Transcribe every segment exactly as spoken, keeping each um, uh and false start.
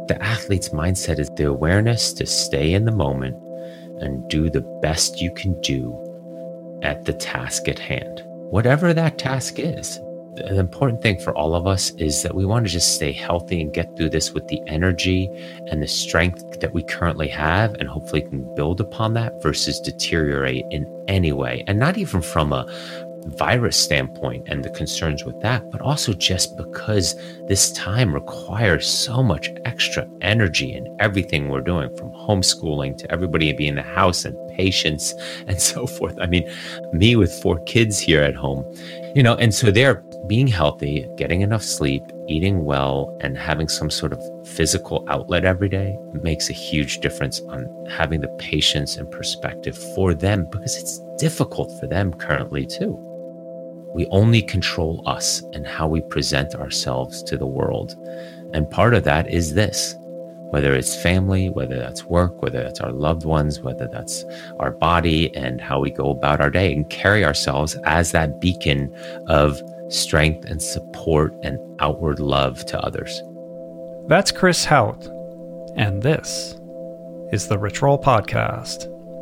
The athlete's mindset is the awareness to stay in the moment and do the best you can do at the task at hand, whatever that task is. The important thing for all of us is that we want to just stay healthy and get through this with the energy and the strength that we currently have, and hopefully can build upon that versus deteriorate in any way. And not even from a virus standpoint and the concerns with that, but also just because this time requires so much extra energy in everything we're doing, from homeschooling to everybody being in the house and patience and so forth. I mean, me with four kids here at home, you know, and so they're being healthy, getting enough sleep, eating well, and having some sort of physical outlet every day makes a huge difference on having the patience and perspective for them, because it's difficult for them currently too. We only control us and how we present ourselves to the world. And part of that is this, whether it's family, whether that's work, whether that's our loved ones, whether that's our body and how we go about our day and carry ourselves as that beacon of strength and support and outward love to others. That's Chris Hauth, and this is the Rich Roll Podcast.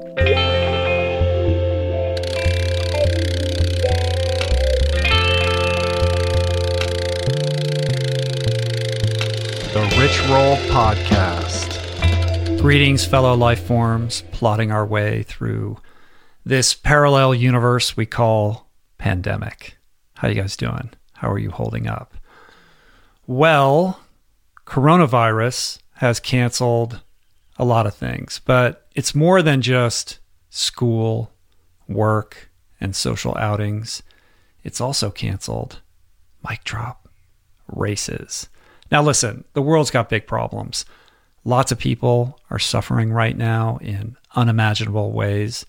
The Rich Roll Podcast. Greetings, fellow life forms, plotting our way through this parallel universe we call pandemic. How you guys doing? How are you holding up? Well, coronavirus has canceled a lot of things, but it's more than just school, work, and social outings. It's also canceled, mic drop, races. Now listen, the world's got big problems. Lots of people are suffering right now in unimaginable ways.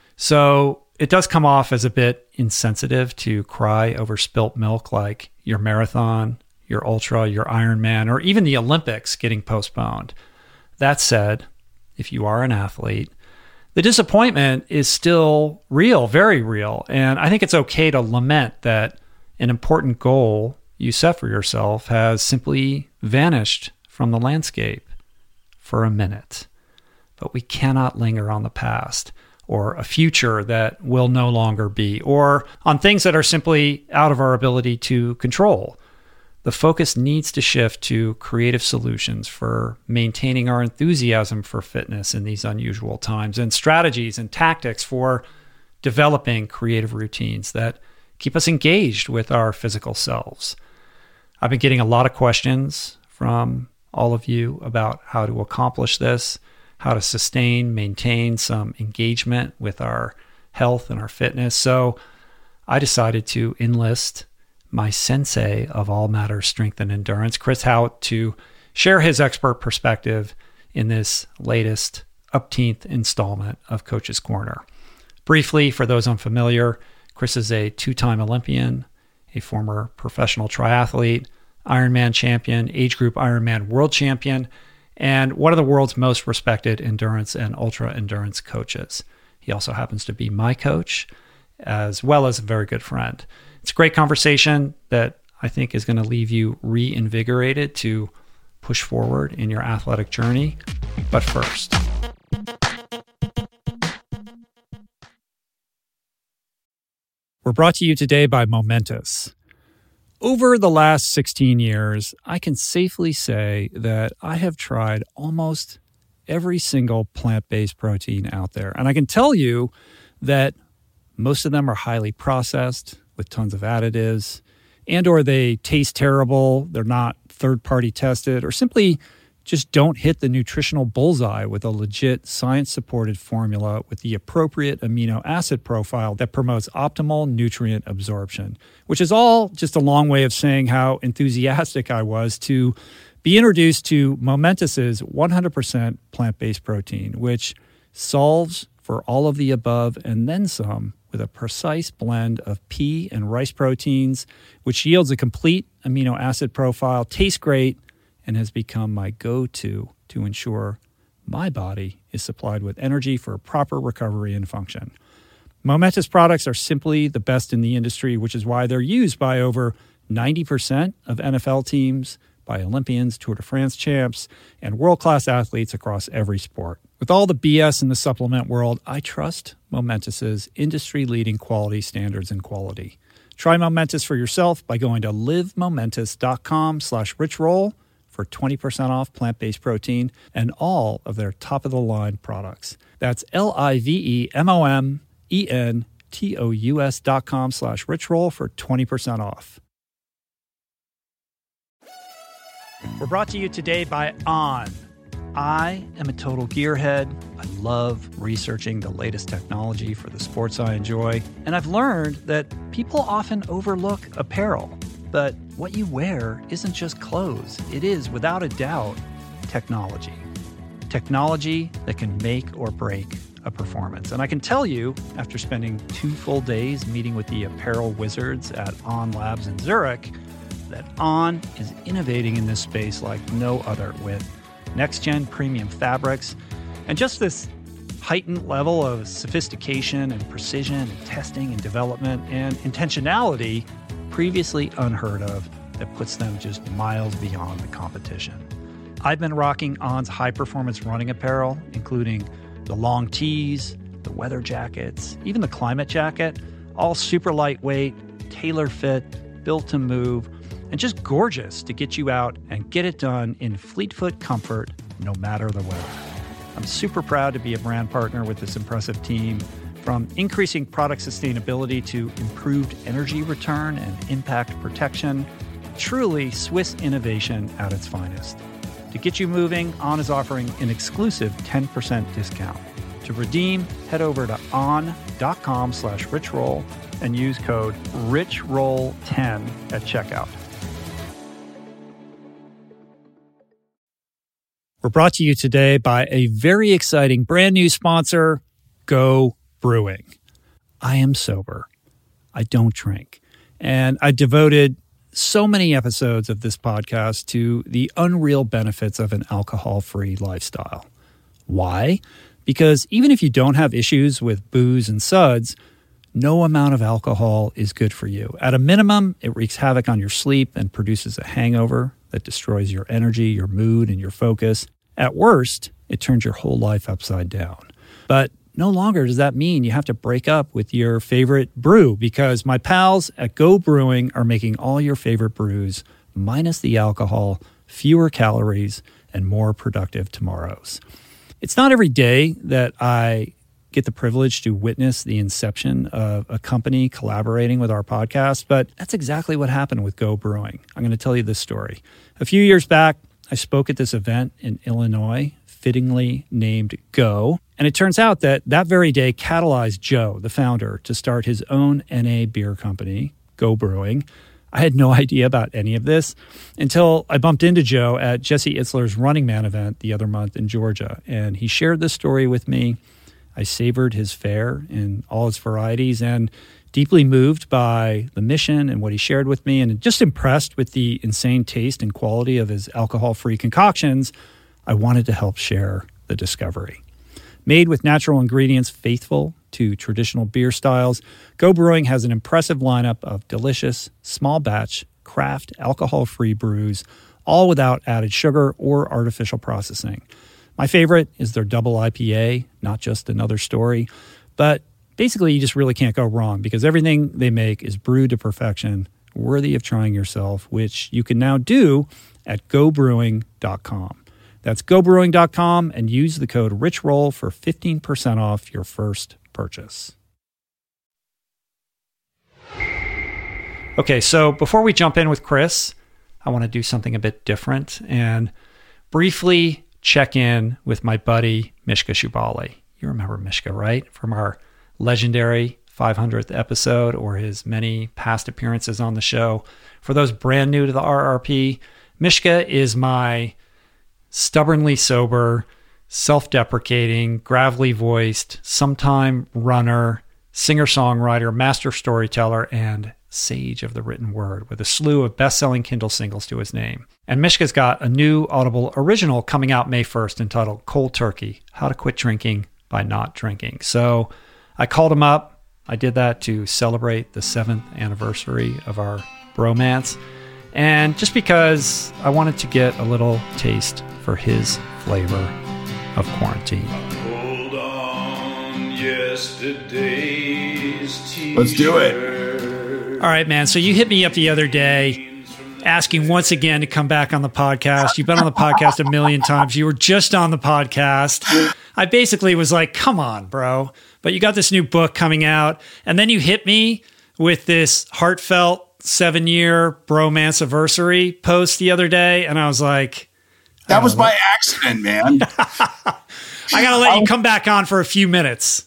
So it does come off as a bit insensitive to cry over spilt milk like your marathon, your ultra, your Ironman, or even the Olympics getting postponed. That said, if you are an athlete, the disappointment is still real, very real. And I think it's okay to lament that an important goal you set for yourself has simply vanished from the landscape for a minute. But we cannot linger on the past or a future that will no longer be, or on things that are simply out of our ability to control. The focus needs to shift to creative solutions for maintaining our enthusiasm for fitness in these unusual times, and strategies and tactics for developing creative routines that keep us engaged with our physical selves. I've been getting a lot of questions from all of you about how to accomplish this, how to sustain, maintain some engagement with our health and our fitness. So I decided to enlist my sensei of all matters strength and endurance, Chris Hauth, to share his expert perspective in this latest upteenth installment of Coach's Corner. Briefly, for those unfamiliar, Chris is a two-time Olympian, a former professional triathlete, Ironman champion, age group Ironman world champion, and one of the world's most respected endurance and ultra endurance coaches. He also happens to be my coach, as well as a very good friend. It's a great conversation that I think is going to leave you reinvigorated to push forward in your athletic journey. But first, we're brought to you today by Momentous. Over the last sixteen years, I can safely say that I have tried almost every single plant-based protein out there. And I can tell you that most of them are highly processed with tons of additives, and or they taste terrible, they're not third-party tested, or simply just don't hit the nutritional bullseye with a legit science-supported formula with the appropriate amino acid profile that promotes optimal nutrient absorption, which is all just a long way of saying how enthusiastic I was to be introduced to Momentous's one hundred percent plant-based protein, which solves for all of the above and then some with a precise blend of pea and rice proteins, which yields a complete amino acid profile, tastes great, and has become my go-to to ensure my body is supplied with energy for proper recovery and function. Momentous products are simply the best in the industry, which is why they're used by over ninety percent of N F L teams, by Olympians, Tour de France champs, and world-class athletes across every sport. With all the B S in the supplement world, I trust Momentus's industry-leading quality standards and quality. Try Momentus for yourself by going to livemomentus.com slash richroll for twenty percent off plant-based protein and all of their top-of-the-line products. That's L-I-V-E-M-O-M-E-N-T-O-U-S dot com slash richroll for twenty percent off. We're brought to you today by On. I am a total gearhead. I love researching the latest technology for the sports I enjoy. And I've learned that people often overlook apparel. But what you wear isn't just clothes. It is, without a doubt, technology. Technology that can make or break a performance. And I can tell you, after spending two full days meeting with the apparel wizards at On Labs in Zurich, that On is innovating in this space like no other, with next-gen premium fabrics and just this heightened level of sophistication and precision and testing and development and intentionality previously unheard of that puts them just miles beyond the competition. I've been rocking On's high-performance running apparel, including the long tees, the weather jackets, even the climate jacket, all super lightweight, tailor-fit, built to move, and just gorgeous to get you out and get it done in fleet-foot comfort, no matter the weather. I'm super proud to be a brand partner with this impressive team, from increasing product sustainability to improved energy return and impact protection. Truly Swiss innovation at its finest. To get you moving, On is offering an exclusive ten percent discount. To redeem, head over to on.com slash richroll and use code richroll ten at checkout. We're brought to you today by a very exciting brand new sponsor, Go Brewing. I am sober. I don't drink. And I devoted so many episodes of this podcast to the unreal benefits of an alcohol-free lifestyle. Why? Because even if you don't have issues with booze and suds, no amount of alcohol is good for you. At a minimum, it wreaks havoc on your sleep and produces a hangover that destroys your energy, your mood, and your focus. At worst, it turns your whole life upside down. But no longer does that mean you have to break up with your favorite brew, because my pals at Go Brewing are making all your favorite brews, minus the alcohol, fewer calories, and more productive tomorrows. It's not every day that I get the privilege to witness the inception of a company collaborating with our podcast, but that's exactly what happened with Go Brewing. I'm going to tell you this story. A few years back, I spoke at this event in Illinois, fittingly named Go, and it turns out that that very day catalyzed Joe, the founder, to start his own N A beer company, Go Brewing. I had no idea about any of this until I bumped into Joe at Jesse Itzler's Running Man event the other month in Georgia, and he shared this story with me. I savored his fare in all its varieties and deeply moved by the mission and what he shared with me, and just impressed with the insane taste and quality of his alcohol-free concoctions, I wanted to help share the discovery. Made with natural ingredients faithful to traditional beer styles, Go Brewing has an impressive lineup of delicious, small-batch, craft, alcohol-free brews, all without added sugar or artificial processing. My favorite is their double I P A, Not Just Another Story. But basically, you just really can't go wrong, because everything they make is brewed to perfection, worthy of trying yourself, which you can now do at go brewing dot com. That's go brewing dot com, and use the code RICHROLL for fifteen percent off your first purchase. Okay, so before we jump in with Chris, I want to do something a bit different and briefly check in with my buddy, Mishka Shubaly. You remember Mishka, right? From our legendary five hundredth episode, or his many past appearances on the show. For those brand new to the R R P, Mishka is my stubbornly sober, self-deprecating, gravelly voiced, sometime runner, singer-songwriter, master storyteller, and sage of the written word, with a slew of best-selling Kindle singles to his name. And Mishka's got a new Audible original coming out May first entitled Cold Turkey, How to Quit Drinking by Not Drinking. So I called him up. I did that to celebrate the seventh anniversary of our bromance. And just because I wanted to get a little taste for his flavor of quarantine. Hold on, yesterday's t-shirt. Let's do it. All right, man. So you hit me up the other day asking once again to come back on the podcast. You've been on the podcast a million times. You were just on the podcast. I basically was like, come on, bro. But you got this new book coming out. And then you hit me with this heartfelt seven-year bromance anniversary post the other day. And I was like... That was by accident, man. I got to let you come back on for a few minutes.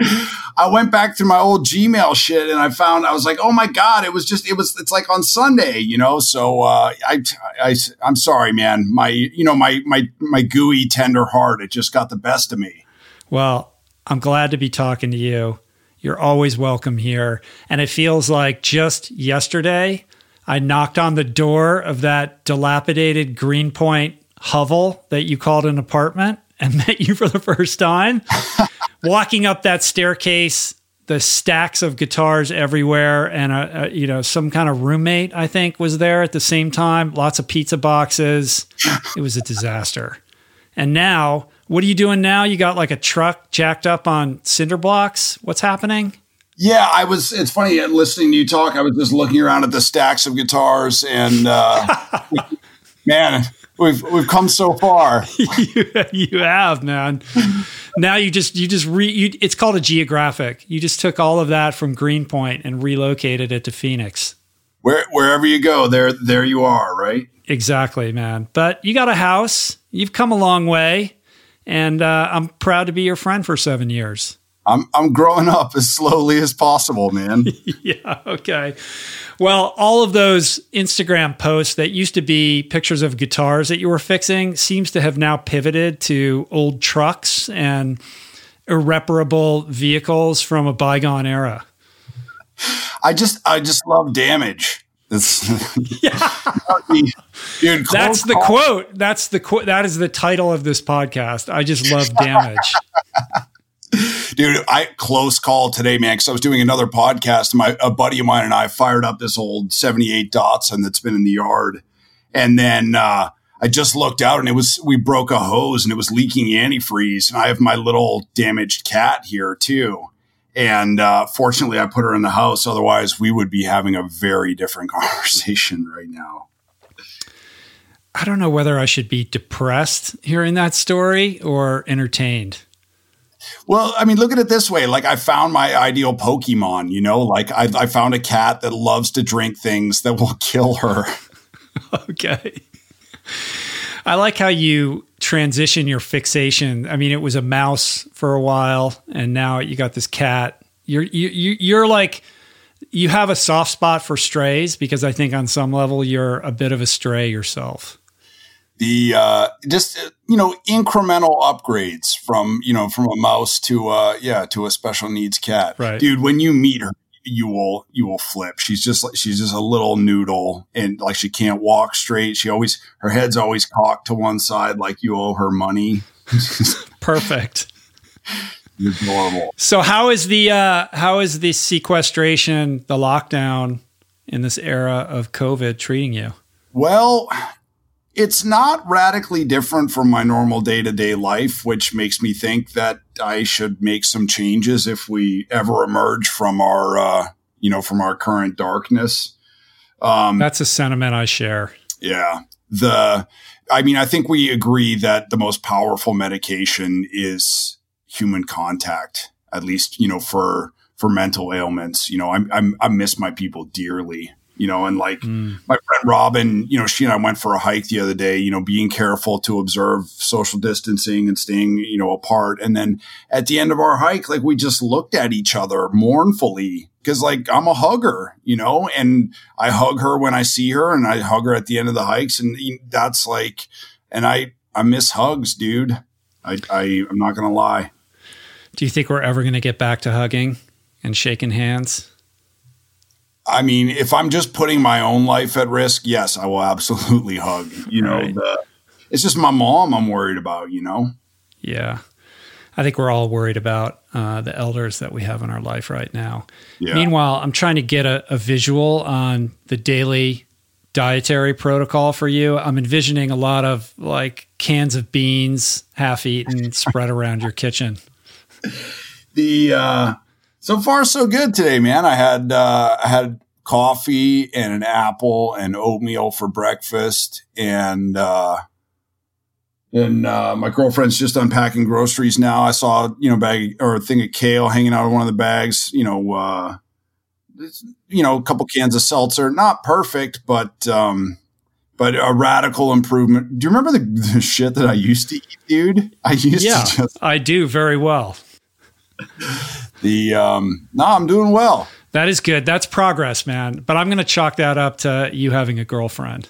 I went back to my old Gmail shit and I found, I was like, oh my God, it was just, it was, it's like on Sunday, you know? So, uh, I, I, I'm sorry, man. My, you know, my, my, my gooey tender heart, it just got the best of me. Well, I'm glad to be talking to you. You're always welcome here. And it feels like just yesterday, I knocked on the door of that dilapidated Greenpoint hovel that you called an apartment and met you for the first time. Walking up that staircase, the stacks of guitars everywhere, and a, a, you know, some kind of roommate, I think, was there at the same time. Lots of pizza boxes. It was a disaster. And now, what are you doing now? You got like a truck jacked up on cinder blocks. What's happening? Yeah, I was. It's funny listening to you talk. I was just looking around at the stacks of guitars, and uh, man, we've we've come so far. you, you have, man. Now you just you just re. You, it's called a geographic. You just took all of that from Greenpoint and relocated it to Phoenix. Where wherever you go, there there you are, right? Exactly, man. But you got a house. You've come a long way, and uh, I'm proud to be your friend for seven years. I'm I'm growing up as slowly as possible, man. Yeah, okay. Well, all of those Instagram posts that used to be pictures of guitars that you were fixing seems to have now pivoted to old trucks and irreparable vehicles from a bygone era. I just I just love damage. It's yeah. Dude, that's the call. quote. That's the quote. That is the title of this podcast. I just love damage. Dude, I close call today, man, because I was doing another podcast. And my a buddy of mine and I fired up this old seventy-eight Datsun that's been in the yard, and then uh, I just looked out and it was we broke a hose and it was leaking antifreeze. And I have my little damaged cat here too, and uh, fortunately I put her in the house. Otherwise, we would be having a very different conversation right now. I don't know whether I should be depressed hearing that story or entertained. Well, I mean, look at it this way. Like I found my ideal Pokemon, you know, like I, I found a cat that loves to drink things that will kill her. Okay. I like how you transition your fixation. I mean, it was a mouse for a while and now you got this cat. You're, you, you, you're like, you have a soft spot for strays because I think on some level you're a bit of a stray yourself. The, uh, just, you know, incremental upgrades from, you know, from a mouse to, uh, yeah, to a special needs cat. Right. Dude, when you meet her, you will, you will flip. She's just like, she's just a little noodle and like she can't walk straight. She always, her head's always cocked to one side like you owe her money. Perfect. It's normal. So how is the, uh, how is the sequestration, the lockdown in this era of COVID treating you? Well, it's not radically different from my normal day-to-day life, which makes me think that I should make some changes if we ever emerge from our, uh, you know, from our current darkness. Um, That's a sentiment I share. Yeah. The, I mean, I think we agree that the most powerful medication is human contact, at least, you know, for, for mental ailments. You know, I, I, I miss my people dearly. You know, and like mm. my friend Robin, you know, she and I went for a hike the other day, you know, being careful to observe social distancing and staying, you know, apart. And then at the end of our hike, like we just looked at each other mournfully because like I'm a hugger, you know, and I hug her when I see her and I hug her at the end of the hikes. And that's like, and I, I miss hugs, dude. I, I I'm not going to lie. Do you think we're ever going to get back to hugging and shaking hands? I mean, if I'm just putting my own life at risk, yes, I will absolutely hug. You know, right. the, it's just my mom I'm worried about, you know? Yeah. I think we're all worried about uh, the elders that we have in our life right now. Yeah. Meanwhile, I'm trying to get a, a visual on the daily dietary protocol for you? I'm envisioning a lot of like cans of beans, half eaten, spread around your kitchen. The uh, so far so good today, man. I had uh, I had coffee and an apple and oatmeal for breakfast, and uh, and uh, my girlfriend's just unpacking groceries now. I saw you know bag or a thing of kale hanging out of one of the bags. You know, uh, you know, a couple cans of seltzer. Not perfect, but um, but a radical improvement. Do you remember the, the shit that I used to eat, dude? I used yeah, to just I do very well. The um, no, I'm doing well. That is good. That's progress, man. But I'm going to chalk that up to you having a girlfriend.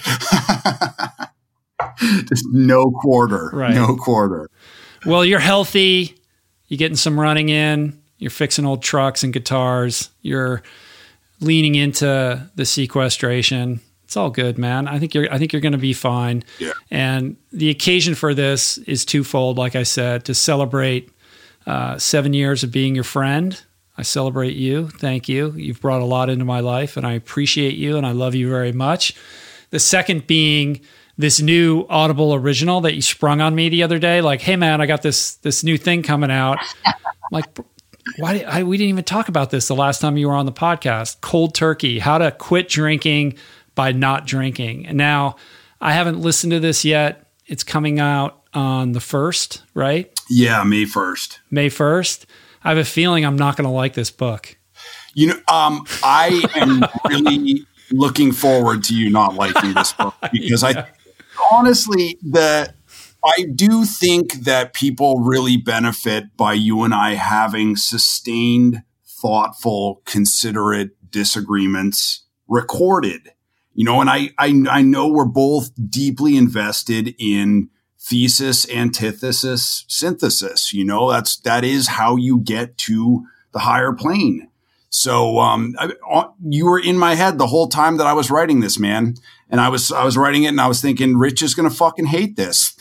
Just no quarter, right. no quarter. Well, you're healthy. You're getting some running in. You're fixing old trucks and guitars. You're leaning into the sequestration. It's all good, man. I think you're. I think you're going to be fine. Yeah. And the occasion for this is twofold. Like I said, to celebrate uh, seven years of being your friend. I celebrate you. Thank you. You've brought a lot into my life, and I appreciate you, and I love you very much. The second being this new Audible original that you sprung on me the other day. Like, hey, man, I got this this new thing coming out. I'm like, why? Did, I, we didn't even talk about this the last time you were on the podcast. Cold Turkey, how to quit drinking by not drinking. And now, I haven't listened to this yet. It's coming out on the first, right? Yeah, May first. May first. I have a feeling I'm not going to like this book. You know, um, I am really looking forward to you not liking this book because yeah. I honestly, the I do think that people really benefit by you and I having sustained, thoughtful, considerate disagreements recorded. You know, and I I, I know we're both deeply invested in thesis, antithesis, synthesis. You know, that's, that is how you get to the higher plane. So, um, I, you were in my head the whole time that I was writing this, man. And I was, I was writing it and I was thinking, Rich is going to fucking hate this.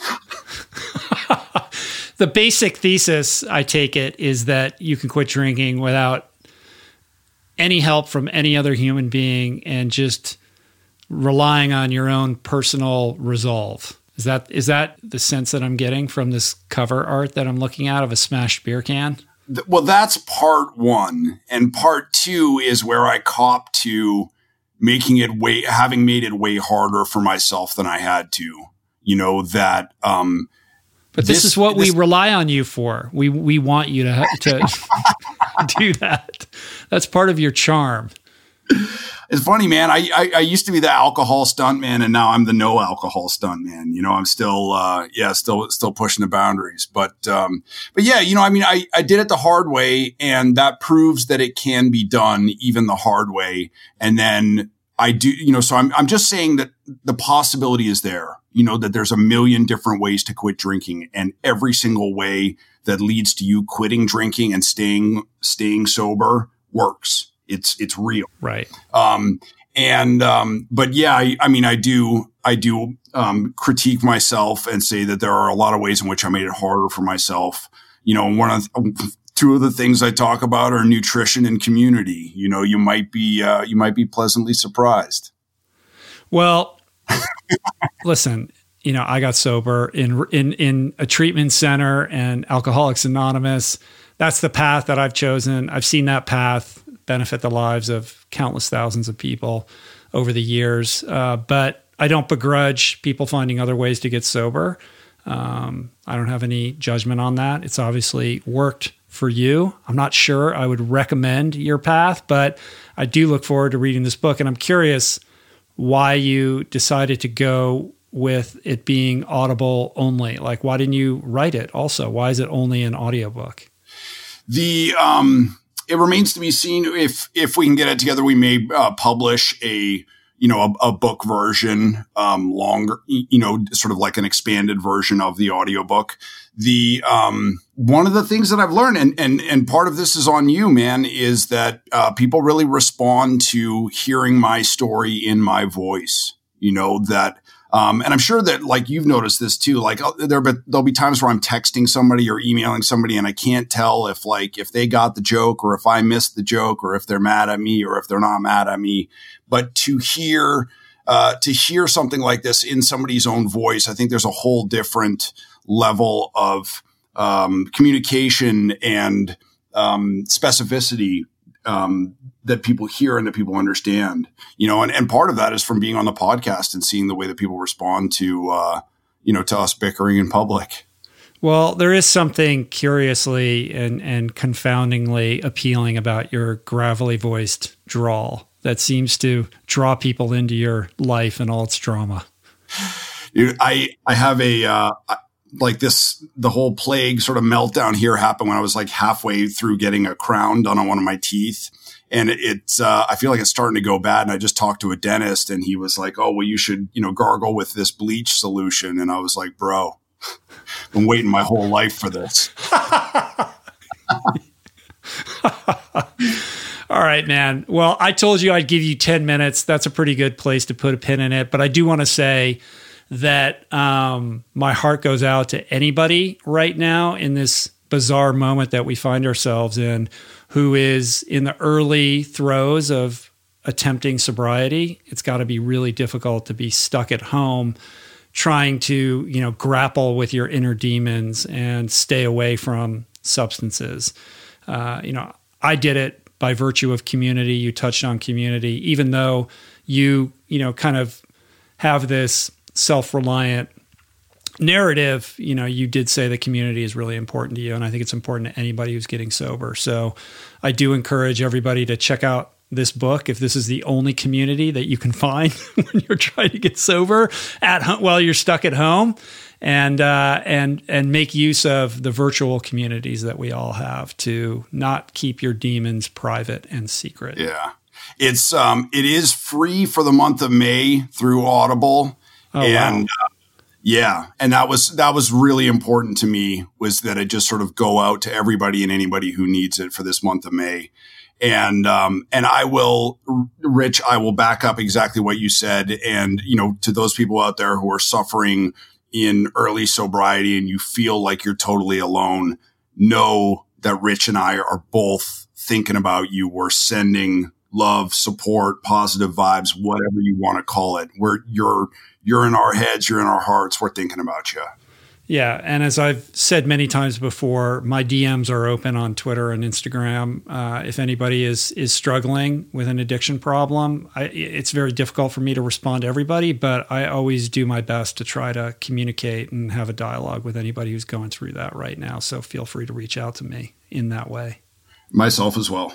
The basic thesis, I take it, is that you can quit drinking without any help from any other human being and just relying on your own personal resolve. Is that is that the sense that I'm getting from this cover art that I'm looking at of a smashed beer can? Well, that's part one. And part two is where I cop to making it way, having made it way harder for myself than I had to. You know, that, um, but this, this is what this, we rely on you for. We, we want you to, to do that. That's part of your charm. It's funny, man. I, I I used to be the alcohol stuntman, and now I'm the no alcohol stuntman. You know, I'm still, uh, yeah, still, still pushing the boundaries. But, um, but yeah, you know, I mean, I, I did it the hard way, and that proves that it can be done even the hard way. And then I do, you know, so I'm, I'm just saying that the possibility is there, you know, that there's a million different ways to quit drinking, and every single way that leads to you quitting drinking and staying, staying sober works. It's, it's real. Right. Um, and, um, but yeah, I, I mean, I do, I do, um, critique myself and say that there are a lot of ways in which I made it harder for myself. You know, one of the, two of the things I talk about are nutrition and community. You know, you might be, uh, you might be pleasantly surprised. Well, listen, you know, I got sober in, in, in a treatment center and Alcoholics Anonymous. That's the path that I've chosen. I've seen that path benefit the lives of countless thousands of people over the years. Uh, but I don't begrudge people finding other ways to get sober. Um, I don't have any judgment on that. It's obviously worked for you. I'm not sure I would recommend your path, but I do look forward to reading this book. And I'm curious why you decided to go with it being Audible only. Like, why didn't you write it also? Why is it only an audiobook? The, um, It remains to be seen if if we can get it together. We may uh, publish a you know a, a book version, um, longer, you know, sort of like an expanded version of the audiobook. The um, one of the things that I've learned, and and and part of this is on you, man, is that uh, people really respond to hearing my story in my voice. You know that. Um, and I'm sure that like you've noticed this too, like there, but there'll be times where I'm texting somebody or emailing somebody and I can't tell if like, if they got the joke or if I missed the joke or if they're mad at me or if they're not mad at me. But to hear, uh, to hear something like this in somebody's own voice, I think there's a whole different level of um, communication and um, specificity um, that people hear and that people understand, you know, and, and part of that is from being on the podcast and seeing the way that people respond to, uh, you know, to us bickering in public. Well, there is something curiously and, and confoundingly appealing about your gravelly voiced drawl that seems to draw people into your life and all its drama. Dude, I, I have a, uh, like this, the whole plague sort of meltdown here happened when I was like halfway through getting a crown done on one of my teeth. And it's, uh, I feel like it's starting to go bad. And I just talked to a dentist and he was like, oh, well, you should, you know, gargle with this bleach solution. And I was like, bro, I've been waiting my whole life for this. All right, man. Well, I told you I'd give you ten minutes. That's a pretty good place to put a pin in it. But I do want to say that um, my heart goes out to anybody right now in this bizarre moment that we find ourselves in who is in the early throes of attempting sobriety. It's got to be really difficult to be stuck at home trying to, you know, grapple with your inner demons and stay away from substances. Uh, you know, I did it by virtue of community. You touched on community, even though you, you know, kind of have this self-reliant narrative, you know, you did say the community is really important to you. And I think it's important to anybody who's getting sober. So I do encourage everybody to check out this book if this is the only community that you can find when you're trying to get sober at home while you're stuck at home, and uh, and and make use of the virtual communities that we all have to not keep your demons private and secret. Yeah, it's um it is free for the month of May through Audible, oh, and wow. uh, yeah, and that was that was really important to me, was that it just sort of go out to everybody and anybody who needs it for this month of May. And, um, and I will, Rich, I will back up exactly what you said. And, you know, to those people out there who are suffering in early sobriety and you feel like you're totally alone, know that Rich and I are both thinking about you. We're sending love, support, positive vibes, whatever you want to call it. We're, you're, you're in our heads, you're in our hearts. We're thinking about you. Yeah. And as I've said many times before, my D Ms are open on Twitter and Instagram. Uh, if anybody is is struggling with an addiction problem, I, it's very difficult for me to respond to everybody, but I always do my best to try to communicate and have a dialogue with anybody who's going through that right now. So feel free to reach out to me in that way. Myself as well.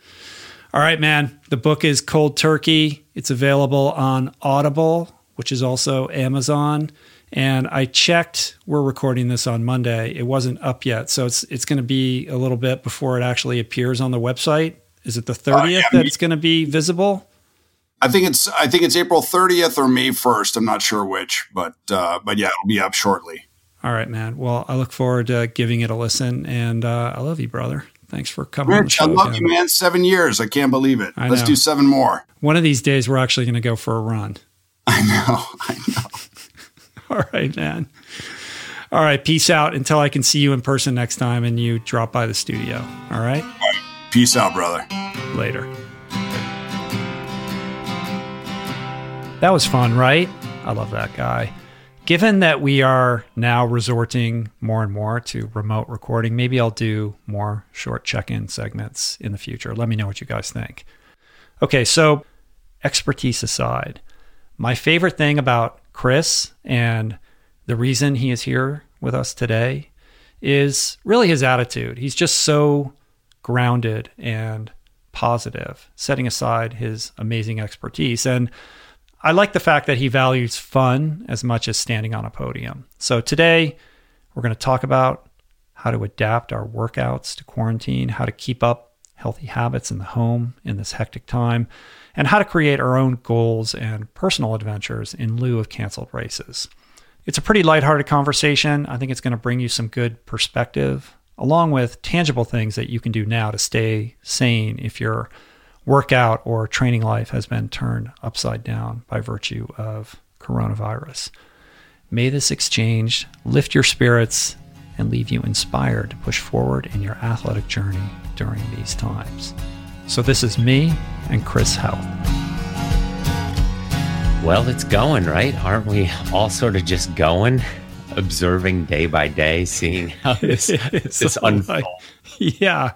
All right, man. The book is Cold Turkey. It's available on Audible, which is also Amazon. And I checked, we're recording this on Monday. It wasn't up yet. So it's it's going to be a little bit before it actually appears on the website. Is it the thirtieth uh, yeah, that it's going to be visible? I think it's I think it's April thirtieth or May first. I'm not sure which, but uh, but yeah, it'll be up shortly. All right, man. Well, I look forward to giving it a listen, and uh, I love you, brother. Thanks for coming Rich, on the show. I love again. you, man. Seven years. I can't believe it. I Let's know. do seven more. One of these days, we're actually going to go for a run. I know. I know. All right, man. All right. Peace out until I can see you in person next time and you drop by the studio. All right? All right. Peace out, brother. Later. That was fun, right? I love that guy. Given that we are now resorting more and more to remote recording, maybe I'll do more short check-in segments in the future. Let me know what you guys think. Okay, so expertise aside, my favorite thing about Chris, and the reason he is here with us today, is really his attitude. He's just so grounded and positive, setting aside his amazing expertise. And I like the fact that he values fun as much as standing on a podium. So today, we're going to talk about how to adapt our workouts to quarantine, how to keep up healthy habits in the home in this hectic time, and how to create our own goals and personal adventures in lieu of canceled races. It's a pretty lighthearted conversation. I think it's going to bring you some good perspective, along with tangible things that you can do now to stay sane if your workout or training life has been turned upside down by virtue of coronavirus. May this exchange lift your spirits and leave you inspired to push forward in your athletic journey during these times. So this is me and Chris Health. Well, it's going, right? Aren't we all sort of just going, observing day by day, seeing how this, this unfolds? Like, yeah.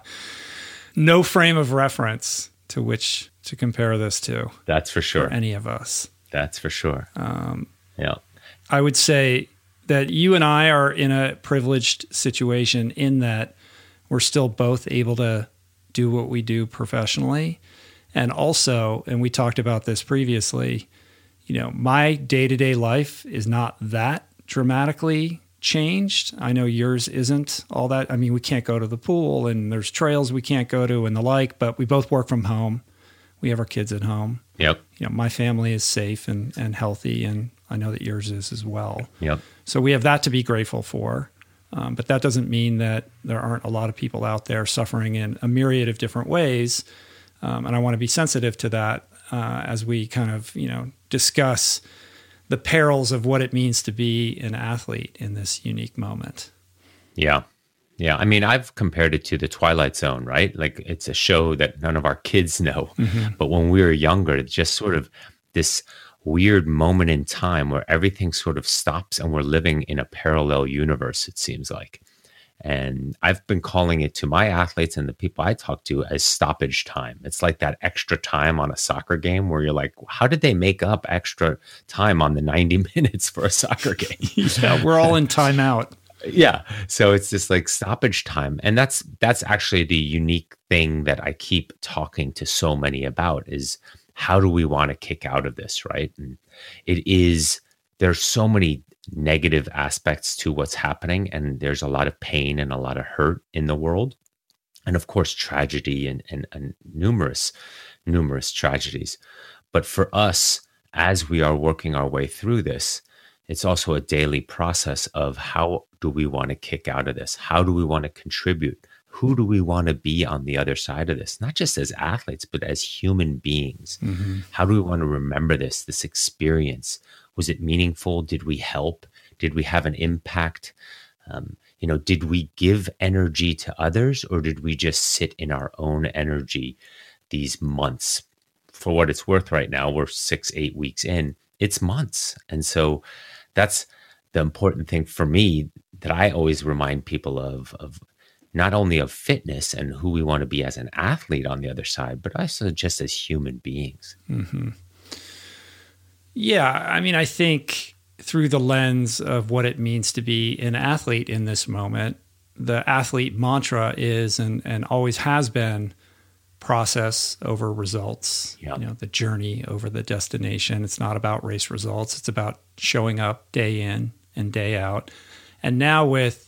No frame of reference to which to compare this to. That's for sure. For any of us. That's for sure. Um, yeah. I would say that you and I are in a privileged situation in that we're still both able to do what we do professionally. And also, and we talked about this previously, you know, my day-to-day life is not that dramatically changed. I know yours isn't all that. I mean, we can't go to the pool and there's trails we can't go to and the like, but we both work from home. We have our kids at home. Yep. You know, my family is safe and, and healthy, and I know that yours is as well. Yep. So we have that to be grateful for. Um, but that doesn't mean that there aren't a lot of people out there suffering in a myriad of different ways. Um, and I want to be sensitive to that uh, as we kind of, you know, discuss the perils of what it means to be an athlete in this unique moment. Yeah. Yeah. I mean, I've compared it to The Twilight Zone, right? Like, it's a show that none of our kids know. Mm-hmm. But when we were younger, it's just sort of this weird moment in time where everything sort of stops and we're living in a parallel universe, it seems like. And I've been calling it to my athletes and the people I talk to as stoppage time. It's like that extra time on a soccer game where you're like, how did they make up extra time on the ninety minutes for a soccer game? Yeah, we're all in timeout. Yeah. So it's just like stoppage time. And that's that's actually the unique thing that I keep talking to so many about is how do we want to kick out of this, right? And it is, there's so many negative aspects to what's happening, and there's a lot of pain and a lot of hurt in the world, and of course tragedy and, and, and numerous numerous tragedies. But for us, as we are working our way through this, it's also a daily process of how do we want to kick out of this? How do we want to contribute? Who do we want to be on the other side of this? Not just as athletes, but as human beings. Mm-hmm. How do we want to remember this, this experience? Was it meaningful? Did we help? Did we have an impact? Um, you know, did we give energy to others, or did we just sit in our own energy these months? For what it's worth right now, we're six, eight weeks in. It's months. And so that's the important thing for me that I always remind people of, of not only of fitness and who we want to be as an athlete on the other side, but also just as human beings. Mm-hmm. Yeah, I mean, I think through the lens of what it means to be an athlete in this moment, the athlete mantra is and, and always has been process over results, yep. You know, the journey over the destination. It's not about race results. It's about showing up day in and day out. And now with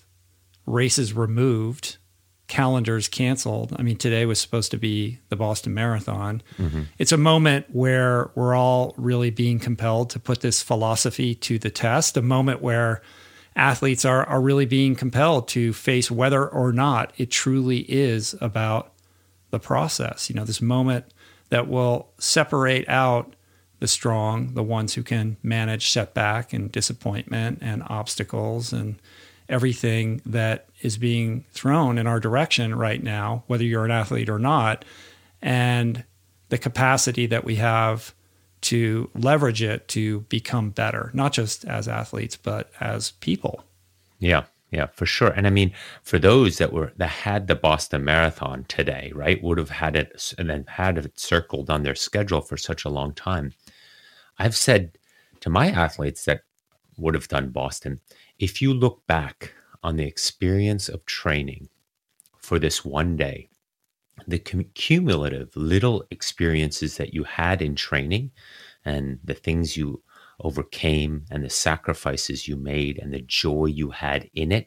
races removed, calendars canceled. I mean, today was supposed to be the Boston Marathon. Mm-hmm. It's a moment where we're all really being compelled to put this philosophy to the test, a moment where athletes are, are really being compelled to face whether or not it truly is about the process. You know, this moment that will separate out the strong, the ones who can manage setback and disappointment and obstacles and everything that is being thrown in our direction right now, whether you're an athlete or not, and the capacity that we have to leverage it to become better, not just as athletes, but as people. Yeah, yeah, for sure. And I mean, for those that were that had the Boston Marathon today, right, would have had it and then had it circled on their schedule for such a long time. I've said to my athletes that would have done Boston, if you look back on the experience of training for this one day, the cum- cumulative little experiences that you had in training and the things you overcame and the sacrifices you made and the joy you had in it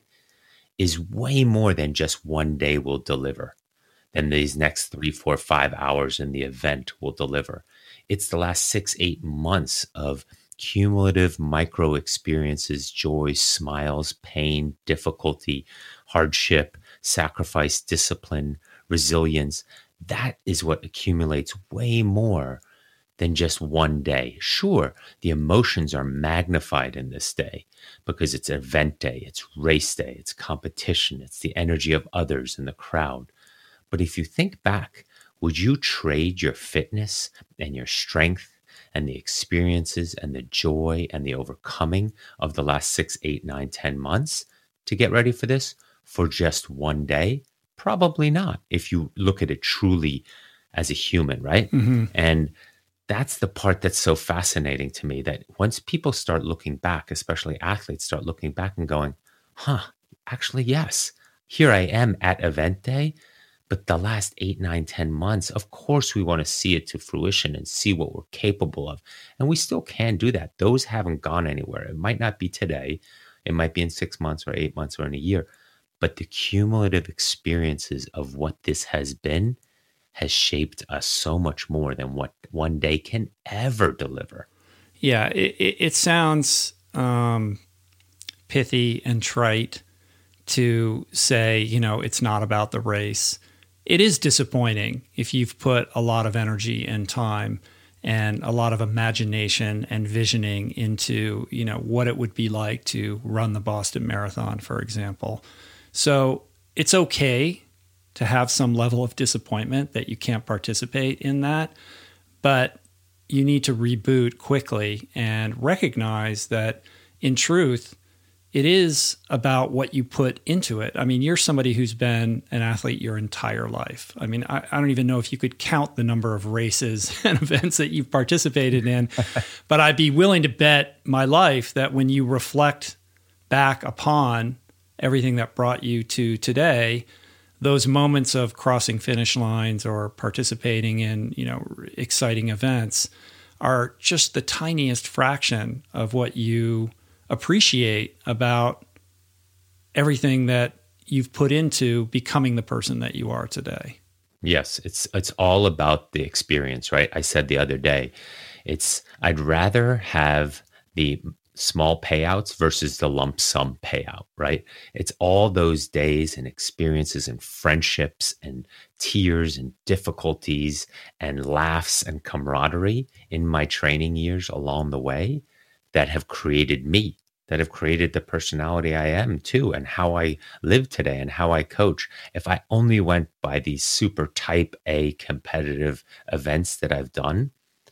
is way more than just one day will deliver, than these next three, four, five hours in the event will deliver. It's the last six, eight months of cumulative micro experiences, joy, smiles, pain, difficulty, hardship, sacrifice, discipline, resilience. That is what accumulates way more than just one day. Sure, the emotions are magnified in this day because it's event day, it's race day, it's competition, it's the energy of others in the crowd. But if you think back, would you trade your fitness and your strength and the experiences and the joy and the overcoming of the last six, eight, nine, ten months to get ready for this for just one day? Probably not, if you look at it truly as a human, right? Mm-hmm. And that's the part that's so fascinating to me, that once people start looking back, especially athletes start looking back and going, huh, actually, yes, here I am at event day, but the last eight, nine, ten months, of course, we want to see it to fruition and see what we're capable of. And we still can do that. Those haven't gone anywhere. It might not be today. It might be in six months or eight months or in a year. But the cumulative experiences of what this has been has shaped us so much more than what one day can ever deliver. Yeah, it, it, it sounds um, pithy and trite to say, you know, it's not about the race. It is disappointing if you've put a lot of energy and time and a lot of imagination and visioning into, you know, what it would be like to run the Boston Marathon, for example. So it's okay to have some level of disappointment that you can't participate in that, but you need to reboot quickly and recognize that in truth, it is about what you put into it. I mean, you're somebody who's been an athlete your entire life. I mean, I, I don't even know if you could count the number of races and events that you've participated in, but I'd be willing to bet my life that when you reflect back upon everything that brought you to today, those moments of crossing finish lines or participating in, you know, exciting events are just the tiniest fraction of what you appreciate about everything that you've put into becoming the person that you are today. Yes, it's it's all about the experience, right? I said the other day, it's I'd rather have the small payouts versus the lump sum payout, right? It's all those days and experiences and friendships and tears and difficulties and laughs and camaraderie in my training years along the way that have created me, that have created the personality I am too, and how I live today and how I coach. If I only went by these super type A competitive events that I've done,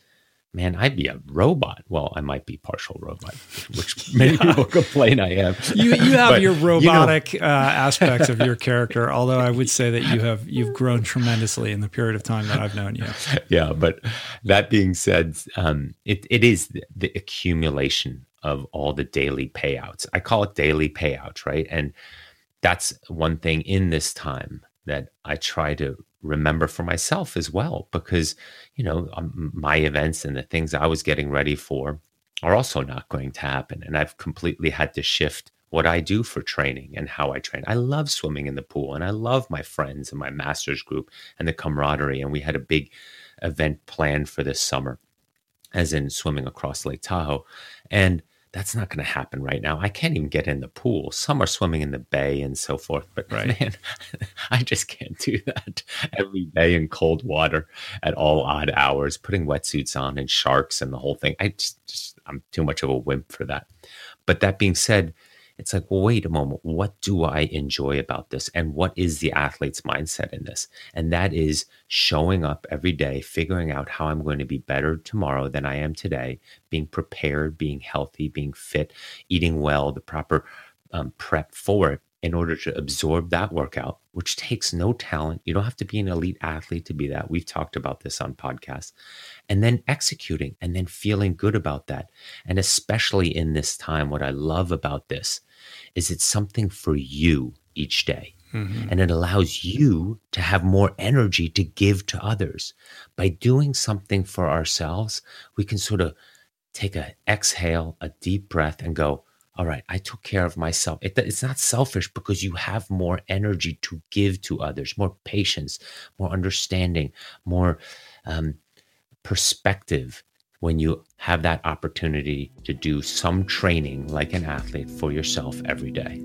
man, I'd be a robot. Well, I might be partial robot, which many yeah. people complain I am. You you have but, your robotic you know, uh, aspects of your character, although I would say that you have you've grown tremendously in the period of time that I've known you. Yeah, but that being said, um, it it is the, the accumulation of all the daily payouts. I call it daily payouts, right? And that's one thing in this time that I try to remember for myself as well, because, you know, um, my events and the things I was getting ready for are also not going to happen. And I've completely had to shift what I do for training and how I train. I love swimming in the pool, and I love my friends and my master's group and the camaraderie. And we had a big event planned for this summer, as in swimming across Lake Tahoe. And that's not going to happen right now. I can't even get in the pool. Some are swimming in the bay and so forth. But right. man, I just can't do that every day in cold water at all odd hours, putting wetsuits on and sharks and the whole thing. I just, just I'm too much of a wimp for that. But that being said, it's like, well, wait a moment. What do I enjoy about this? And what is the athlete's mindset in this? And that is showing up every day, figuring out how I'm going to be better tomorrow than I am today, being prepared, being healthy, being fit, eating well, the proper um, prep for it in order to absorb that workout, which takes no talent. You don't have to be an elite athlete to be that. We've talked about this on podcasts. And then executing and then feeling good about that. And especially in this time, what I love about this is it's something for you each day. Mm-hmm. And it allows you to have more energy to give to others. By doing something for ourselves, we can sort of take an exhale, a deep breath, and go, all right, I took care of myself. It, it's not selfish because you have more energy to give to others, more patience, more understanding, more um, perspective when you have that opportunity to do some training like an athlete for yourself every day.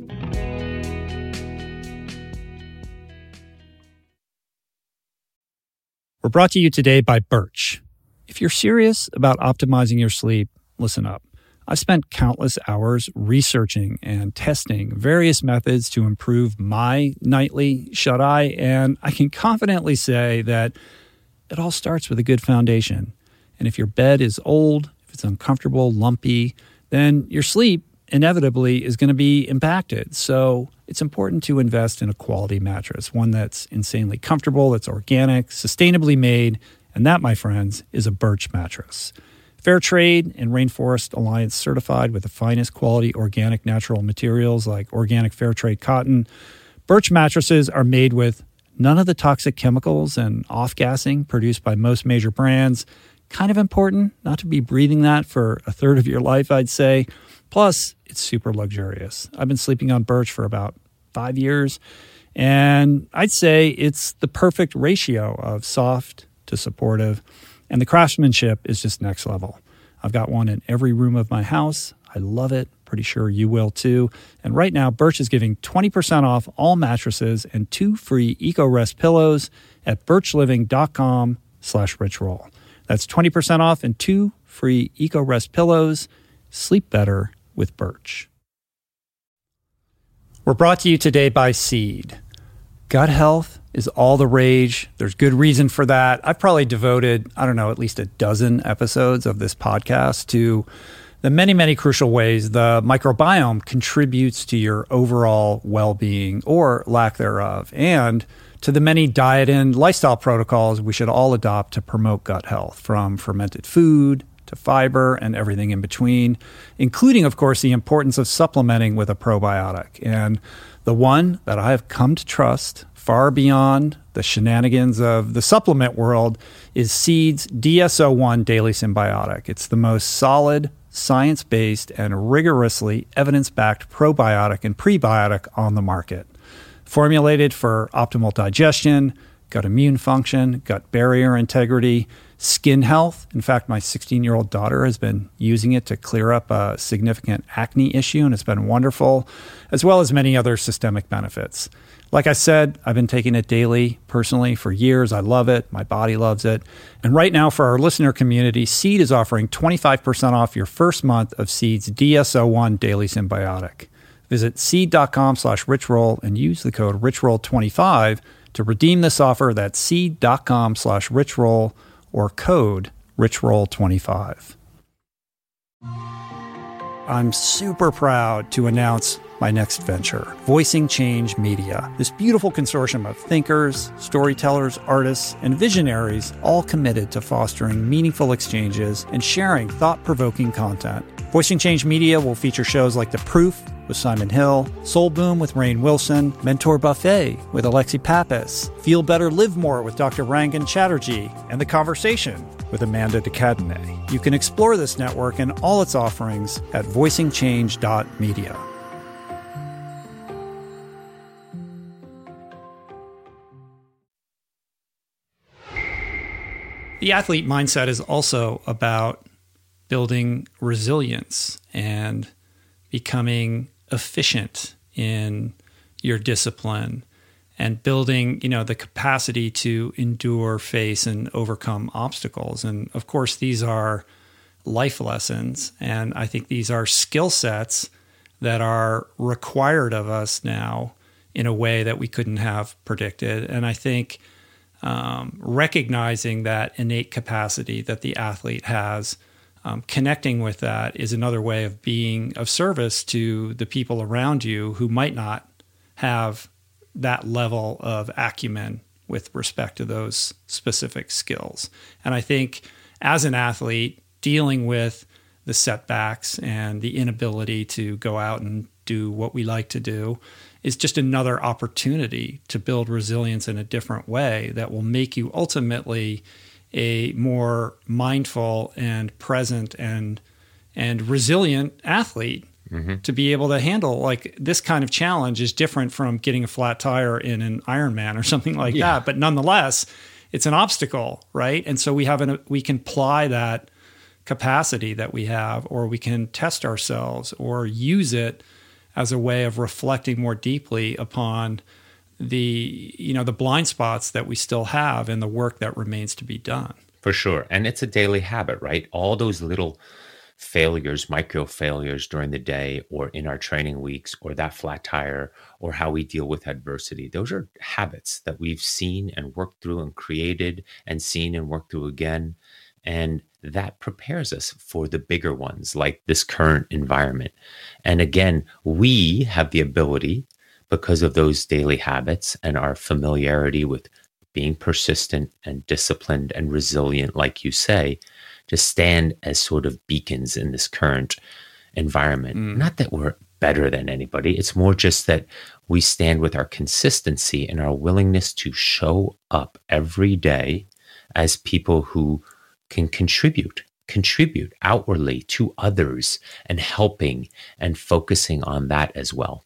We're brought to you today by Birch. If you're serious about optimizing your sleep, listen up. I've spent countless hours researching and testing various methods to improve my nightly shut-eye, and I can confidently say that it all starts with a good foundation. And if your bed is old, if it's uncomfortable, lumpy, then your sleep inevitably is going to be impacted. So it's important to invest in a quality mattress, one that's insanely comfortable, that's organic, sustainably made, and that, my friends, is a Birch mattress. Fair trade and Rainforest Alliance certified with the finest quality organic natural materials like organic fair trade cotton. Birch mattresses are made with none of the toxic chemicals and off-gassing produced by most major brands. Kind of important not to be breathing that for a third of your life, I'd say. Plus, it's super luxurious. I've been sleeping on Birch for about five years, and I'd say it's the perfect ratio of soft to supportive, and the craftsmanship is just next level. I've got one in every room of my house. I love it. Pretty sure you will too. And right now, Birch is giving twenty percent off all mattresses and two free EcoRest pillows at birchliving.com slash richroll. That's twenty percent off and two free EcoRest pillows. Sleep better with Birch. We're brought to you today by Seed. Gut health is all the rage. There's good reason for that. I've probably devoted, I don't know, at least a dozen episodes of this podcast to the many, many crucial ways the microbiome contributes to your overall well-being or lack thereof, and to the many diet and lifestyle protocols we should all adopt to promote gut health, from fermented food to fiber and everything in between, including, of course, the importance of supplementing with a probiotic. And the one that I have come to trust far beyond the shenanigans of the supplement world is Seed's D S O one Daily Symbiotic. It's the most solid, science-based, and rigorously evidence-backed probiotic and prebiotic on the market. Formulated for optimal digestion, gut immune function, gut barrier integrity, skin health. In fact, my sixteen-year-old daughter has been using it to clear up a significant acne issue, and it's been wonderful, as well as many other systemic benefits. Like I said, I've been taking it daily personally for years. I love it. My body loves it. And right now, for our listener community, Seed is offering twenty-five percent off your first month of Seed's D S O one Daily Symbiotic. Visit seed.com slash richroll and use the code richroll twenty-five to redeem this offer. That's seed.com slash richroll or code richroll twenty-five. I'm super proud to announce my next venture, Voicing Change Media. This beautiful consortium of thinkers, storytellers, artists, and visionaries, all committed to fostering meaningful exchanges and sharing thought-provoking content. Voicing Change Media will feature shows like The Proof with Simon Hill, Soul Boom with Rainn Wilson, Mentor Buffet with Alexi Pappas, Feel Better, Live More with Doctor Rangan Chatterjee, and The Conversation with Amanda de Cadenet. You can explore this network and all its offerings at voicing change dot media. The athlete mindset is also about building resilience and becoming efficient in your discipline and building, you know, the capacity to endure, face, and overcome obstacles. And of course, these are life lessons. And I think these are skill sets that are required of us now in a way that we couldn't have predicted. And I think um, recognizing that innate capacity that the athlete has, Um, connecting with that is another way of being of service to the people around you who might not have that level of acumen with respect to those specific skills. And I think as an athlete, dealing with the setbacks and the inability to go out and do what we like to do is just another opportunity to build resilience in a different way that will make you ultimately a more mindful and present and and resilient athlete. Mm-hmm. To be able to handle like this kind of challenge is different from getting a flat tire in an Ironman or something like yeah. that. But nonetheless, it's an obstacle, right? And so we have an we can apply that capacity that we have, or we can test ourselves or use it as a way of reflecting more deeply upon the, you know, the blind spots that we still have and the work that remains to be done. For sure. And it's a daily habit, right? All those little failures, micro failures during the day or in our training weeks, or that flat tire, or how we deal with adversity. Those are habits that we've seen and worked through and created and seen and worked through again. And that prepares us for the bigger ones like this current environment. And again, we have the ability, because of those daily habits and our familiarity with being persistent and disciplined and resilient, like you say, to stand as sort of beacons in this current environment. Mm. Not that we're better than anybody. It's more just that we stand with our consistency and our willingness to show up every day as people who can contribute, contribute outwardly to others and helping and focusing on that as well.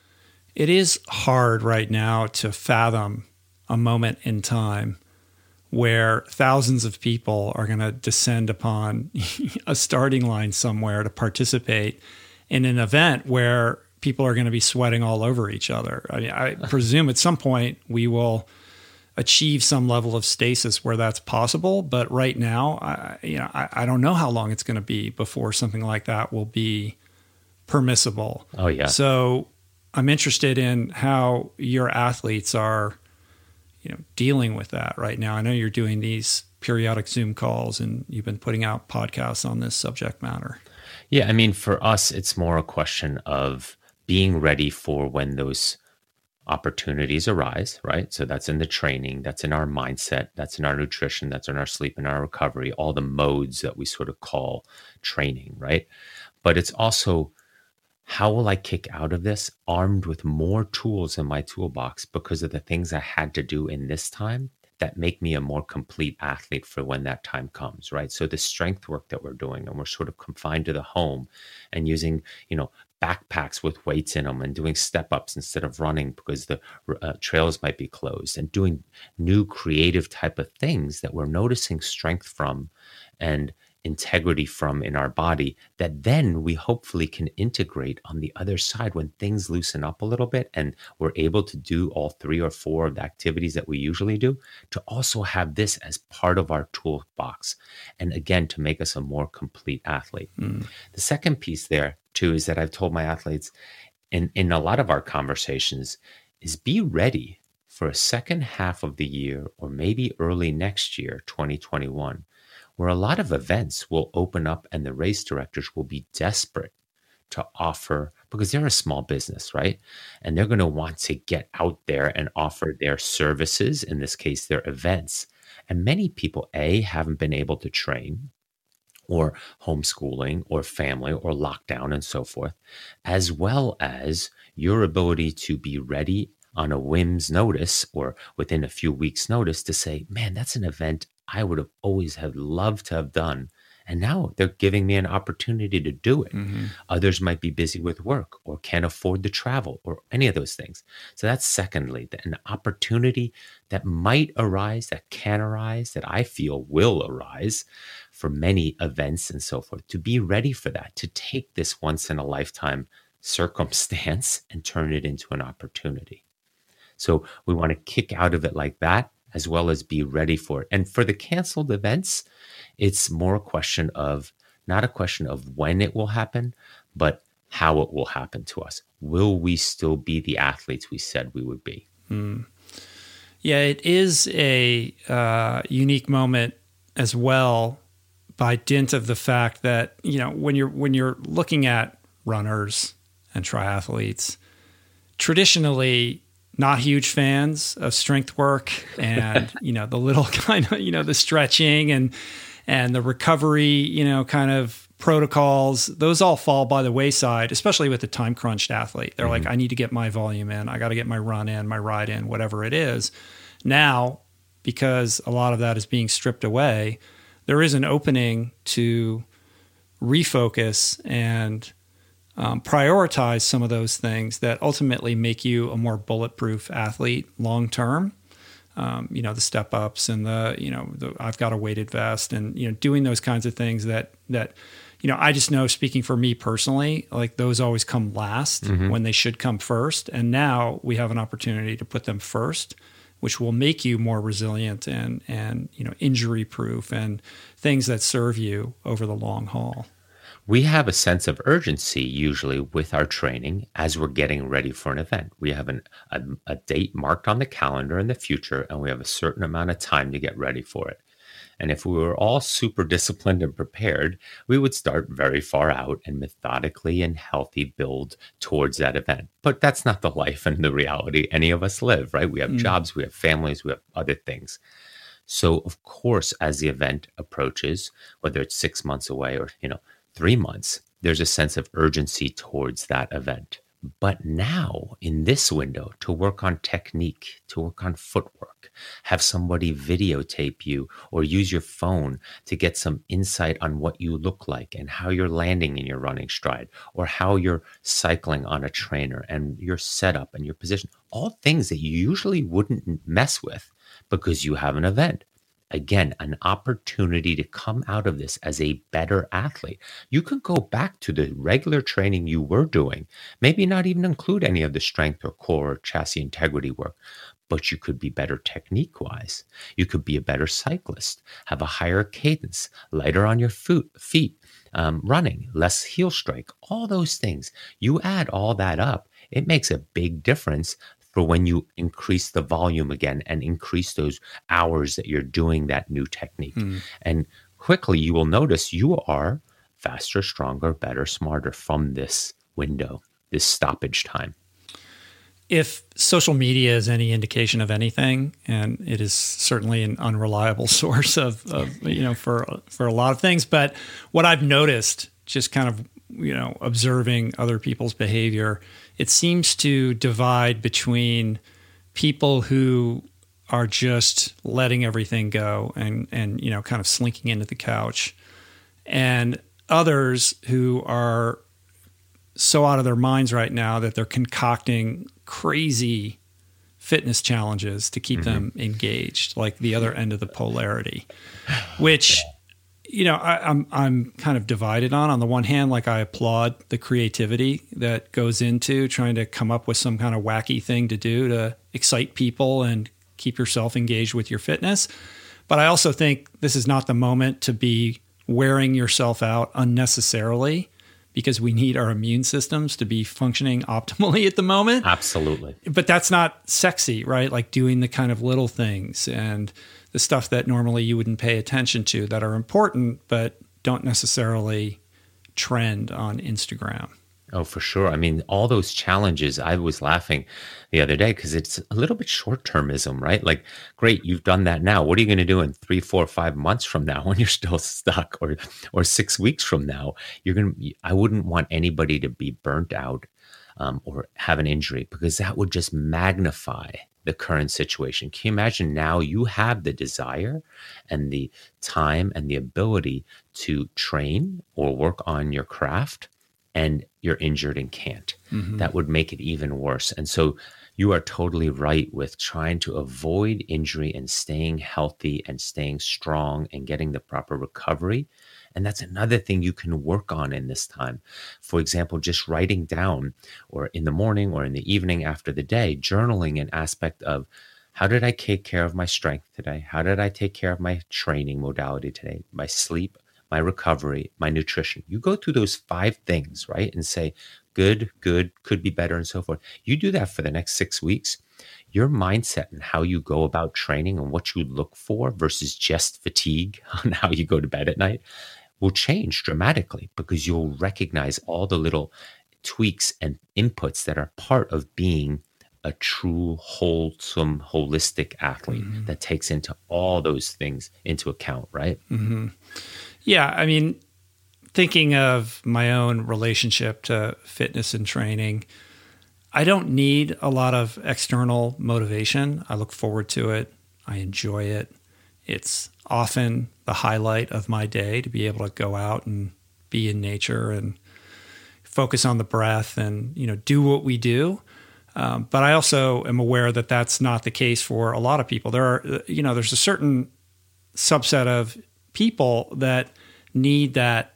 It is hard right now to fathom a moment in time where thousands of people are going to descend upon a starting line somewhere to participate in an event where people are going to be sweating all over each other. I mean, I presume at some point we will achieve some level of stasis where that's possible. But right now, I, you know, I, I don't know how long it's going to be before something like that will be permissible. Oh, yeah. So I'm interested in how your athletes are, you know, dealing with that right now. I know you're doing these periodic Zoom calls and you've been putting out podcasts on this subject matter. Yeah, I mean, for us, it's more a question of being ready for when those opportunities arise, right? So that's in the training, that's in our mindset, that's in our nutrition, that's in our sleep and our recovery, all the modes that we sort of call training, right? But it's also, how will I kick out of this armed with more tools in my toolbox because of the things I had to do in this time that make me a more complete athlete for when that time comes, right? So the strength work that we're doing, and we're sort of confined to the home and using, you know, backpacks with weights in them and doing step ups instead of running because the uh, trails might be closed, and doing new creative type of things that we're noticing strength from and integrity from in our body, that then we hopefully can integrate on the other side when things loosen up a little bit and we're able to do all three or four of the activities that we usually do, to also have this as part of our toolbox. And again, to make us a more complete athlete. Mm. The second piece there too is that I've told my athletes in, in a lot of our conversations is be ready for a second half of the year, or maybe early next year, twenty twenty-one, where a lot of events will open up and the race directors will be desperate to offer, because they're a small business, right? And they're going to want to get out there and offer their services, in this case, their events. And many people, A, haven't been able to train, or homeschooling, or family, or lockdown, and so forth, as well as your ability to be ready on a whim's notice or within a few weeks' notice to say, man, that's an event I would have always have loved to have done. And now they're giving me an opportunity to do it. Mm-hmm. Others might be busy with work or can't afford to travel or any of those things. So that's secondly, an opportunity that might arise, that can arise, that I feel will arise for many events and so forth, to be ready for that, to take this once in a lifetime circumstance and turn it into an opportunity. So we want to kick out of it like that, as well as be ready for it. And for the canceled events, it's more a question of, not a question of when it will happen, but how it will happen to us. Will we still be the athletes we said we would be? Mm. Yeah, it is a uh, unique moment as well, by dint of the fact that, you know, when you're when you're looking at runners and triathletes, traditionally not huge fans of strength work and, you know, the little kind of, you know, the stretching and, and the recovery, you know, kind of protocols, those all fall by the wayside, especially with the time crunched athlete. They're mm-hmm. like, I need to get my volume in. I got to get my run in, my ride in, whatever it is. Now, because a lot of that is being stripped away, there is an opening to refocus and Um, prioritize some of those things that ultimately make you a more bulletproof athlete long term. Um, you know, the step ups and the, you know, the, I've got a weighted vest, and, you know, doing those kinds of things that, that, you know, I just know, speaking for me personally, like those always come last mm-hmm. when they should come first. And now we have an opportunity to put them first, which will make you more resilient and, and, you know, injury proof and things that serve you over the long haul. We have a sense of urgency usually with our training as we're getting ready for an event. We have an, a, a date marked on the calendar in the future, and we have a certain amount of time to get ready for it. And if we were all super disciplined and prepared, we would start very far out and methodically and healthy build towards that event. But that's not the life and the reality any of us live, right? We have mm. jobs, we have families, we have other things. So of course, as the event approaches, whether it's six months away or, you know, three months, there's a sense of urgency towards that event. But now in this window, to work on technique, to work on footwork, have somebody videotape you or use your phone to get some insight on what you look like and how you're landing in your running stride or how you're cycling on a trainer and your setup and your position, all things that you usually wouldn't mess with because you have an event. Again, an opportunity to come out of this as a better athlete. You could go back to the regular training you were doing, maybe not even include any of the strength or core or chassis integrity work, but you could be better technique-wise. You could be a better cyclist, have a higher cadence, lighter on your foot, feet, um, running, less heel strike, all those things. You add all that up, it makes a big difference for when you increase the volume again and increase those hours that you're doing that new technique. Mm. And quickly you will notice you are faster, stronger, better, smarter from this window, this stoppage time. If social media is any indication of anything, and it is certainly an unreliable source of, of you know, for for a lot of things, but what I've noticed just kind of, you know, observing other people's behavior, it seems to divide between people who are just letting everything go and, and, you know, kind of slinking into the couch, and others who are so out of their minds right now that they're concocting crazy fitness challenges to keep mm-hmm. them engaged, like the other end of the polarity, which, you know, I, I'm I'm kind of divided on. On the one hand, like I applaud the creativity that goes into trying to come up with some kind of wacky thing to do to excite people and keep yourself engaged with your fitness. But I also think this is not the moment to be wearing yourself out unnecessarily, because we need our immune systems to be functioning optimally at the moment. Absolutely. But that's not sexy, right? Like doing the kind of little things and the stuff that normally you wouldn't pay attention to that are important, but don't necessarily trend on Instagram. Oh, for sure. I mean, all those challenges, I was laughing the other day because it's a little bit short-termism, right? Like, great, you've done that now. What are you going to do in three, four, five months from now when you're still stuck, or or six weeks from now? You're going to, I wouldn't want anybody to be burnt out um, or have an injury, because that would just magnify the current situation. Can you imagine now you have the desire and the time and the ability to train or work on your craft, and you're injured and can't? Mm-hmm. That would make it even worse. And so you are totally right with trying to avoid injury and staying healthy and staying strong and getting the proper recovery. And that's another thing you can work on in this time. For example, just writing down, or in the morning or in the evening after the day, journaling an aspect of, how did I take care of my strength today? How did I take care of my training modality today? My sleep, my recovery, my nutrition. You go through those five things, right? And say, good, good, could be better, and so forth. You do that for the next six weeks. Your mindset and how you go about training and what you look for versus just fatigue on how you go to bed at night will change dramatically, because you'll recognize all the little tweaks and inputs that are part of being a true, wholesome, holistic athlete mm-hmm. that takes into all those things into account, right? Mm-hmm. Yeah, I mean, thinking of my own relationship to fitness and training, I don't need a lot of external motivation. I look forward to it. I enjoy it. It's often the highlight of my day to be able to go out and be in nature and focus on the breath and, you know, do what we do. Um, but I also am aware that that's not the case for a lot of people. There are, you know, there's a certain subset of people that need that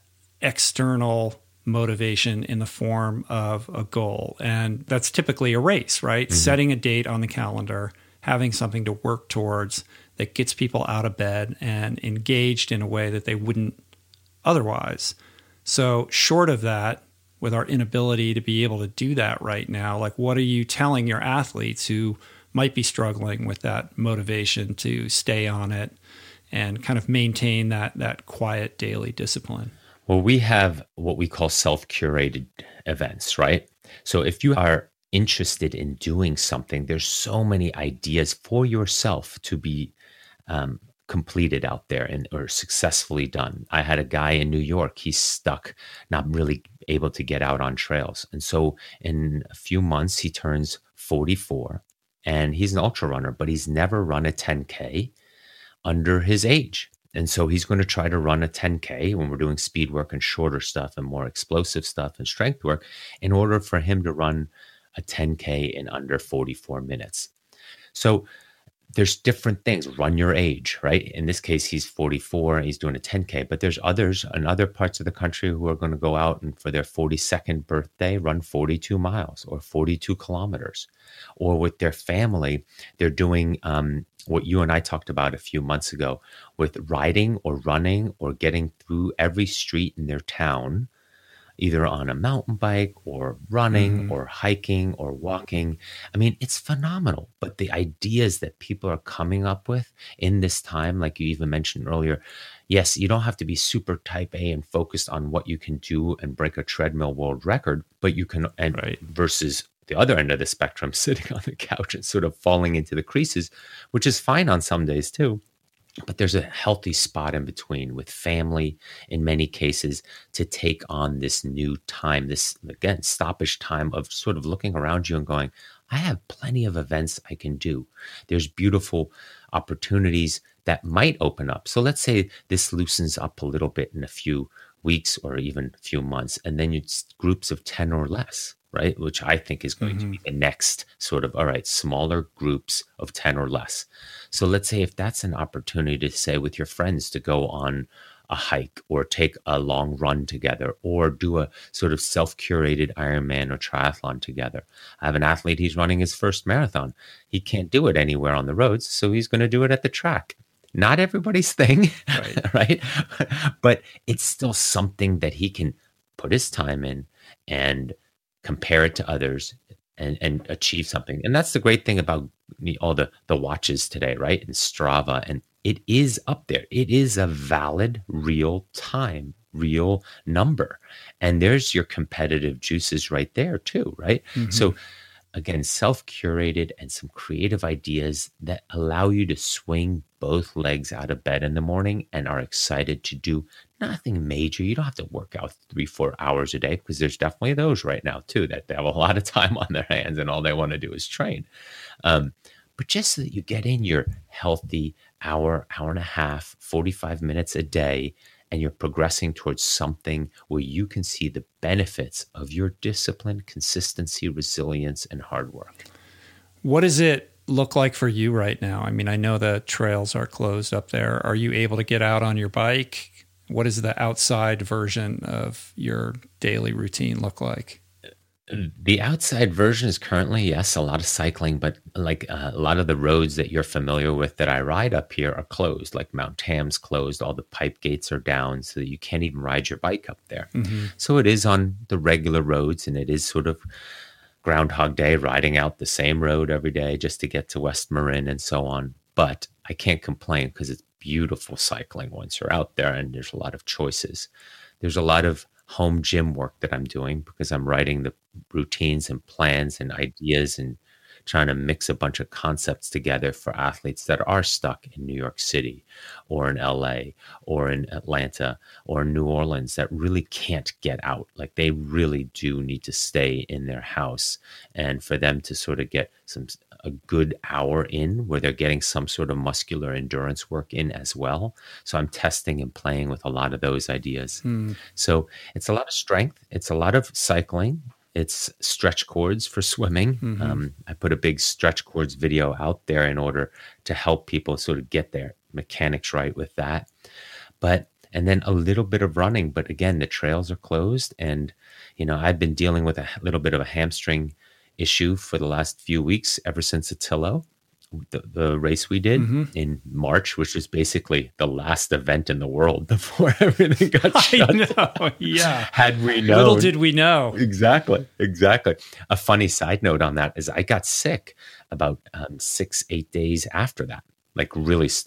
external motivation in the form of a goal. And that's typically a race, right? Mm-hmm. Setting a date on the calendar, having something to work towards that gets people out of bed and engaged in a way that they wouldn't otherwise. So short of that, with our inability to be able to do that right now, like, what are you telling your athletes who might be struggling with that motivation to stay on it and kind of maintain that that quiet daily discipline? Well, we have what we call self-curated events, right? So if you are interested in doing something, there's so many ideas for yourself to be um, completed out there and or successfully done. I had a guy in New York, he's stuck, not really able to get out on trails. And so in a few months, he turns forty-four and he's an ultra runner, but he's never run a ten K under his age. And so he's going to try to run a ten K when we're doing speed work and shorter stuff and more explosive stuff and strength work in order for him to run a ten K in under forty-four minutes. So there's different things. Run your age, right? In this case, he's forty-four and he's doing a ten K, but there's others in other parts of the country who are going to go out and for their forty-second birthday, run forty-two miles or forty-two kilometers. Or with their family, they're doing um, what you and I talked about a few months ago with riding or running or getting through every street in their town, either on a mountain bike or running mm. or hiking or walking. I mean, it's phenomenal. But the ideas that people are coming up with in this time, like you even mentioned earlier, yes, you don't have to be super type A and focused on what you can do and break a treadmill world record, but you can, and right. versus the other end of the spectrum, sitting on the couch and sort of falling into the creases, which is fine on some days too. But there's a healthy spot in between with family in many cases to take on this new time, this, again, stoppage time of sort of looking around you and going, I have plenty of events I can do. There's beautiful opportunities that might open up. So let's say this loosens up a little bit in a few weeks or even a few months, and then it's groups of ten or less, right? Which I think is going mm-hmm. to be the next sort of, all right, smaller groups of ten or less. So let's say if that's an opportunity to say with your friends to go on a hike or take a long run together or do a sort of self-curated Ironman or triathlon together. I have an athlete, he's running his first marathon. He can't do it anywhere on the roads, so he's going to do it at the track. Not everybody's thing, right. right? But it's still something that he can put his time in and compare it to others and, and achieve something. And that's the great thing about all the, the watches today, right? And Strava, and it is up there. It is a valid, real time, real number. And there's your competitive juices right there too, right? Mm-hmm. So again, self-curated and some creative ideas that allow you to swing both legs out of bed in the morning and are excited to do nothing major. You don't have to work out three, four hours a day, because there's definitely those right now too, that they have a lot of time on their hands and all they want to do is train. Um, but just so that you get in your healthy hour, hour and a half, forty-five minutes a day, and you're progressing towards something where you can see the benefits of your discipline, consistency, resilience, and hard work. What does it look like for you right now? I mean, I know the trails are closed up there. Are you able to get out on your bike? What does the outside version of your daily routine look like? The outside version is currently, yes, a lot of cycling, but like uh, a lot of the roads that you're familiar with that I ride up here are closed, like Mount Tam's closed, all the pipe gates are down so that you can't even ride your bike up there. Mm-hmm. So it is on the regular roads, and it is sort of Groundhog Day, riding out the same road every day just to get to West Marin and so on. But I can't complain because it's beautiful cycling once you're out there, and there's a lot of choices. There's a lot of home gym work that I'm doing because I'm writing the routines and plans and ideas and trying to mix a bunch of concepts together for athletes that are stuck in New York City or in L A or in Atlanta or New Orleans that really can't get out. Like they really do need to stay in their house, and for them to sort of get some a good hour in where they're getting some sort of muscular endurance work in as well. So I'm testing and playing with a lot of those ideas. Mm. So it's a lot of strength. It's a lot of cycling. It's stretch cords for swimming. Mm-hmm. Um, I put a big stretch cords video out there in order to help people sort of get their mechanics right with that. But, and then a little bit of running. But again, the trails are closed. And, you know, I've been dealing with a little bit of a hamstring issue for the last few weeks, ever since Attilo, the, the race we did mm-hmm. in March, which was basically the last event in the world before everything got shut I know, yeah. Had we known. Little did we know. Exactly, exactly. A funny side note on that is I got sick about um, six, eight days after that, like really sick.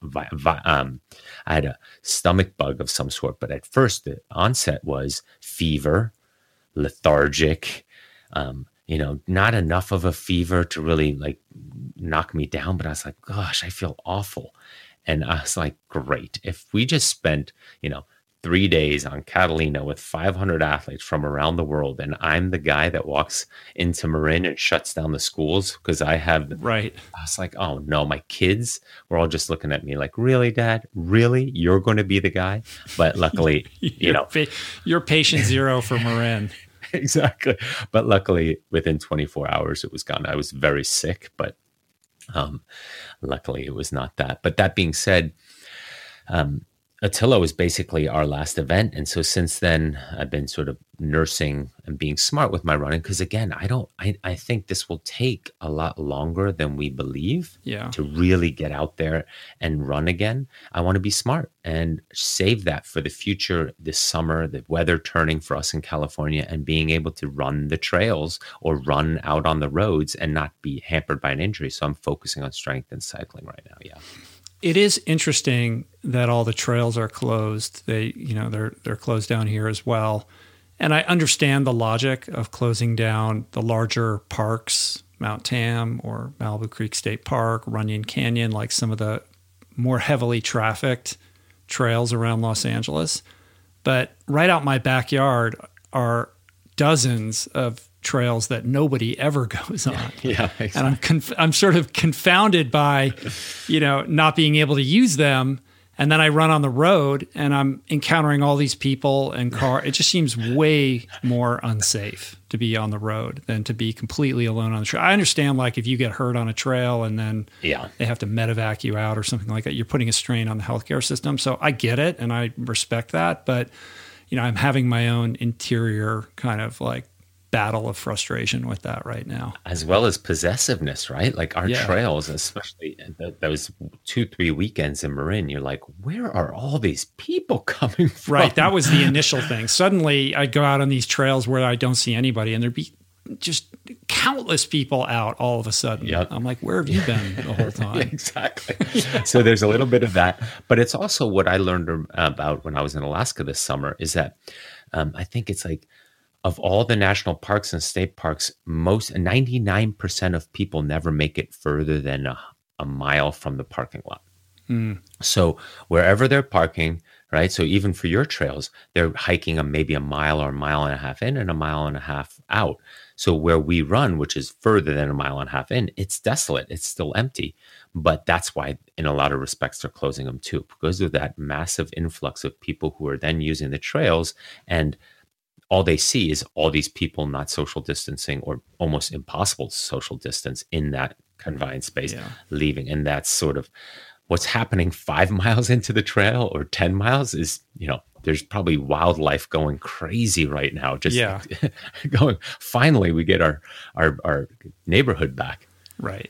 vi- vi- um, I had a stomach bug of some sort. But at first, the onset was fever, lethargic, um, you know, not enough of a fever to really like knock me down. But I was like, gosh, I feel awful. And I was like, great. If we just spent, you know, three days on Catalina with five hundred athletes from around the world, and I'm the guy that walks into Marin and shuts down the schools because I have, right. I was like, oh no, my kids were all just looking at me like, really, Dad? Really? You're going to be the guy? But luckily, you know. Pa- you're patient zero for Marin. Exactly. But luckily, within twenty-four hours, it was gone. I was very sick, but um, luckily it was not that. But that being said, um, Attila was basically our last event. And so since then, I've been sort of nursing and being smart with my running. Because again, I don't, I, I think this will take a lot longer than we believe yeah. to really get out there and run again. I want to be smart and save that for the future, this summer, the weather turning for us in California, and being able to run the trails or run out on the roads and not be hampered by an injury. So I'm focusing on strength and cycling right now. Yeah. It is interesting that all the trails are closed. They, you know, they're they're closed down here as well. And I understand the logic of closing down the larger parks, Mount Tam or Malibu Creek State Park, Runyon Canyon, like some of the more heavily trafficked trails around Los Angeles. But right out my backyard are dozens of trails that nobody ever goes on. Yeah, exactly. And I'm conf- I'm sort of confounded by, you know, not being able to use them. And then I run on the road and I'm encountering all these people and car. It just seems way more unsafe to be on the road than to be completely alone on the trail. I understand, like, if you get hurt on a trail and then yeah. they have to medevac you out or something like that, you're putting a strain on the healthcare system. So I get it and I respect that. But, you know, I'm having my own interior kind of like battle of frustration with that right now, as well as possessiveness, right? Like our yeah. trails, especially th- those two three weekends in Marin, you're like, where are all these people coming from? Right, that was the initial thing. Suddenly I'd go out on these trails where I don't see anybody and there'd be just countless people out all of a sudden. Yep. I'm like, where have you been the whole time? Yeah, exactly. Yeah. So there's a little bit of that, but it's also what I learned about when I was in Alaska this summer is that um, I think it's like, of all the national parks and state parks, most ninety-nine percent of people never make it further than a, a mile from the parking lot. Mm. So wherever they're parking, right? So even for your trails, they're hiking a, maybe a mile or a mile and a half in and a mile and a half out. So where we run, which is further than a mile and a half in, it's desolate. It's still empty. But that's why in a lot of respects, they're closing them too, because of that massive influx of people who are then using the trails, and all they see is all these people not social distancing or almost impossible to social distance in that confined space, yeah. leaving. And that's sort of what's happening five miles into the trail or ten miles is, you know, there's probably wildlife going crazy right now. Just yeah. going, finally, we get our, our, our neighborhood back. Right.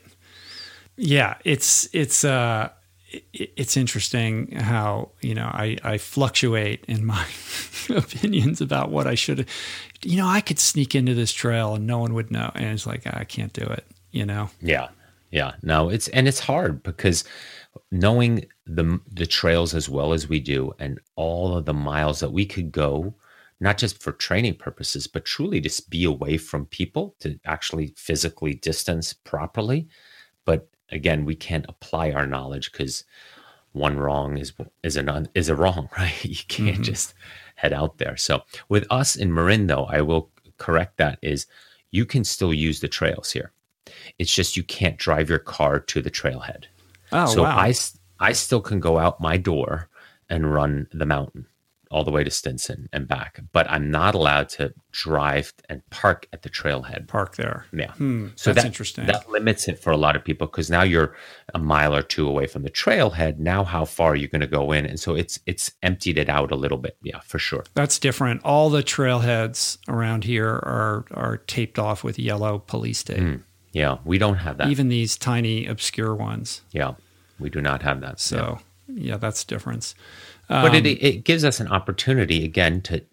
Yeah. It's, it's, uh, it's interesting how, you know, I, I fluctuate in my opinions about what I should, you know, I could sneak into this trail and no one would know. And it's like, I can't do it, you know? Yeah. Yeah. No, it's, and it's hard because knowing the, the trails as well as we do and all of the miles that we could go, not just for training purposes, but truly just be away from people to actually physically distance properly. But again, we can't apply our knowledge because one wrong is is a is a wrong, right? You can't mm-hmm. just head out there. So with us in Marin, though, I will correct that, is you can still use the trails here. It's just you can't drive your car to the trailhead. Oh, so wow. I, I still can go out my door and run the mountain all the way to Stinson and back, but I'm not allowed to drive and park at the trailhead. Park there. Yeah. Hmm, so that's that, interesting. That limits it for a lot of people because now you're a mile or two away from the trailhead. Now how far are you going to go in? And so it's it's emptied it out a little bit. Yeah, for sure. That's different. All the trailheads around here are are taped off with yellow police tape. Mm, yeah, we don't have that. Even these tiny, obscure ones. Yeah, we do not have that. So, yeah, yeah that's the difference. But it, it gives us an opportunity, again, to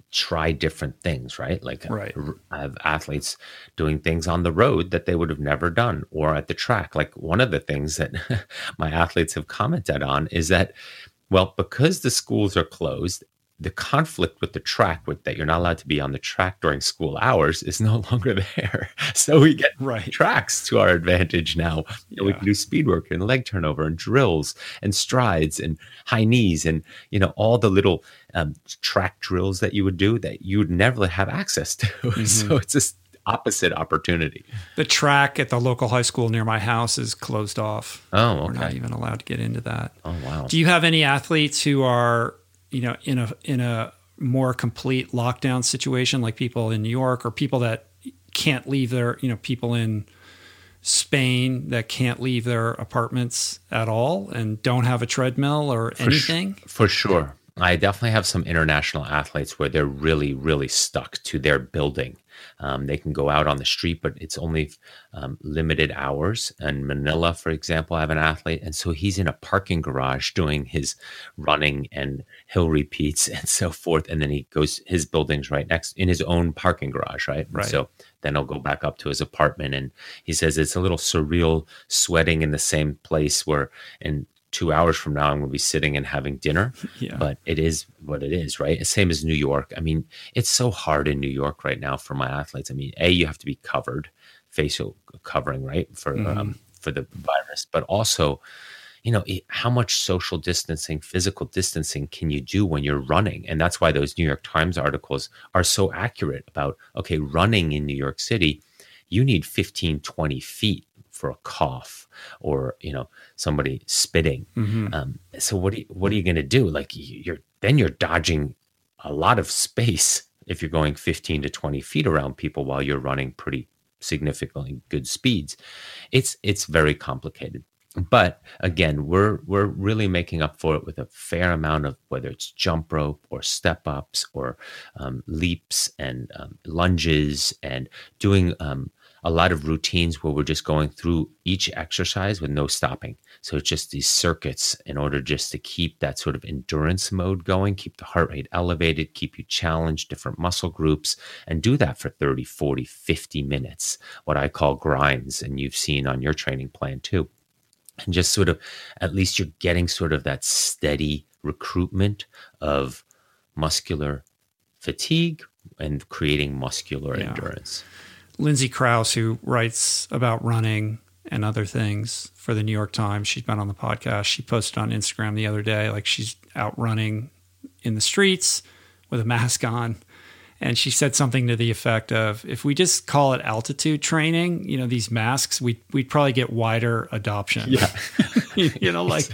try different things, right? Like Right. I have athletes doing things on the road that they would have never done, or at the track. Like one of the things that my athletes have commented on is that, well, because the schools are closed, the conflict with the track, with that you're not allowed to be on the track during school hours, is no longer there. So we get Right. tracks to our advantage now. You know, we Yeah. can do speed work and leg turnover and drills and strides and high knees and, you know, all the little um, track drills that you would do that you would never have access to. Mm-hmm. So it's this opposite opportunity. The track at the local high school near my house is closed off. Oh, We're not okay. even allowed to get into that. Oh, wow. Do you have any athletes who are, you know, in a in a more complete lockdown situation, like people in New York, or people that can't leave their, you know, people in Spain that can't leave their apartments at all and don't have a treadmill or For anything? Sh- for sure. I definitely have some international athletes where they're really, really stuck to their building. Um, they can go out on the street, but it's only um, limited hours. In Manila, for example, I have an athlete, and so he's in a parking garage doing his running and hill repeats and so forth. And then he goes, his building's right next in his own parking garage, right? And Right. so then he'll go back up to his apartment, and he says it's a little surreal sweating in the same place where in two hours from now I'm going to be sitting and having dinner. Yeah. But it is what it is, right? Same as New York. I mean, it's so hard in New York right now for my athletes. I mean, A, you have to be covered, facial covering, right? For Mhm. um, for the virus, but also, you know, it- how much social distancing, physical distancing can you do when you're running? And that's why those New York Times articles are so accurate about, okay, running in New York City, you need fifteen, twenty feet for a cough or, you know, somebody spitting. Mhm. Um, so what, are you, what are you going to do? Like you're, then you're dodging a lot of space if you're going fifteen to twenty feet around people while you're running pretty significantly good speeds. It's, it's very complicated. But again, we're we're really making up for it with a fair amount of, whether it's jump rope or step ups or um, leaps and um, lunges, and doing um, a lot of routines where we're just going through each exercise with no stopping. So it's just these circuits in order just to keep that sort of endurance mode going, keep the heart rate elevated, keep you challenged, different muscle groups, and do that for thirty, forty, fifty minutes, what I call grinds. And you've seen on your training plan too. And just sort of, at least you're getting sort of that steady recruitment of muscular fatigue and creating muscular Yeah. endurance. Lindsay Krause, who writes about running and other things for the New York Times, she's been on the podcast. She posted on Instagram the other day, like she's out running in the streets with a mask on. And she said something to the effect of, if we just call it altitude training, you know, these masks, we, we'd probably get wider adoption. Yeah. you know, like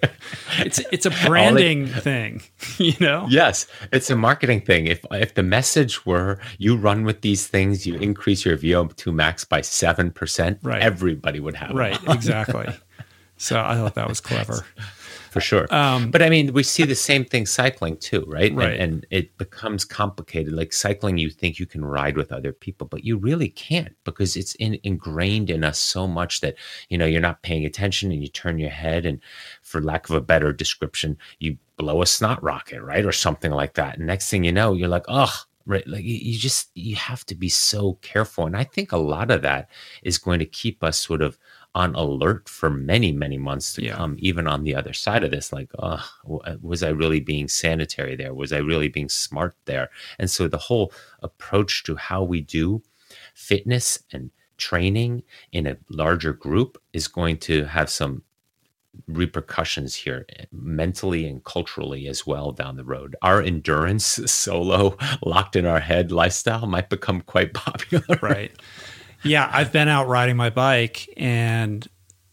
it's, it's a branding thing, you know? Yes, it's a marketing thing. If if the message were you run with these things, you increase your V O two max by seven percent, Right. everybody would have Right, it on. exactly. So I thought that was clever. For sure. Um, but I mean, we see the same thing cycling too, right? Right. And, and it becomes complicated. Like cycling, you think you can ride with other people, but you really can't, because it's in, ingrained in us so much that, you know, you're not paying attention and you turn your head, and for lack of a better description, you blow a snot rocket, right? Or something like that. And next thing you know, you're like, oh, right. Like you you just, you have to be so careful. And I think a lot of that is going to keep us sort of on alert for many, many months to Yeah. come, even on the other side of this. Like, oh, was I really being sanitary there? Was I really being smart there? And so the whole approach to how we do fitness and training in a larger group is going to have some repercussions here, mentally and culturally as well, down the road. Our endurance solo locked in our head lifestyle might become quite popular. Right. Yeah, I've been out riding my bike, and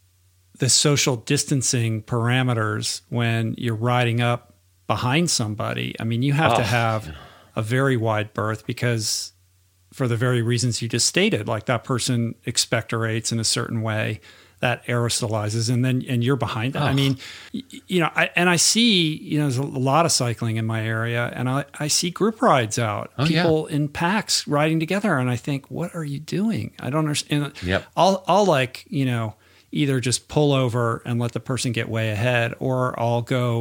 the social distancing parameters when you're riding up behind somebody, I mean, you have to Oh, have a very wide berth, because for the very reasons you just stated, like that person expectorates in a certain way that aerosolizes, and then and you're behind that. I Oh. mean, y- you know, I, and I see, you know, there's a lot of cycling in my area, and I, I see group rides out, Oh, yeah. people in packs riding together, and I think, what are you doing? I don't understand. Yep. I'll I'll like, you know, either just pull over and let the person get way ahead, or I'll go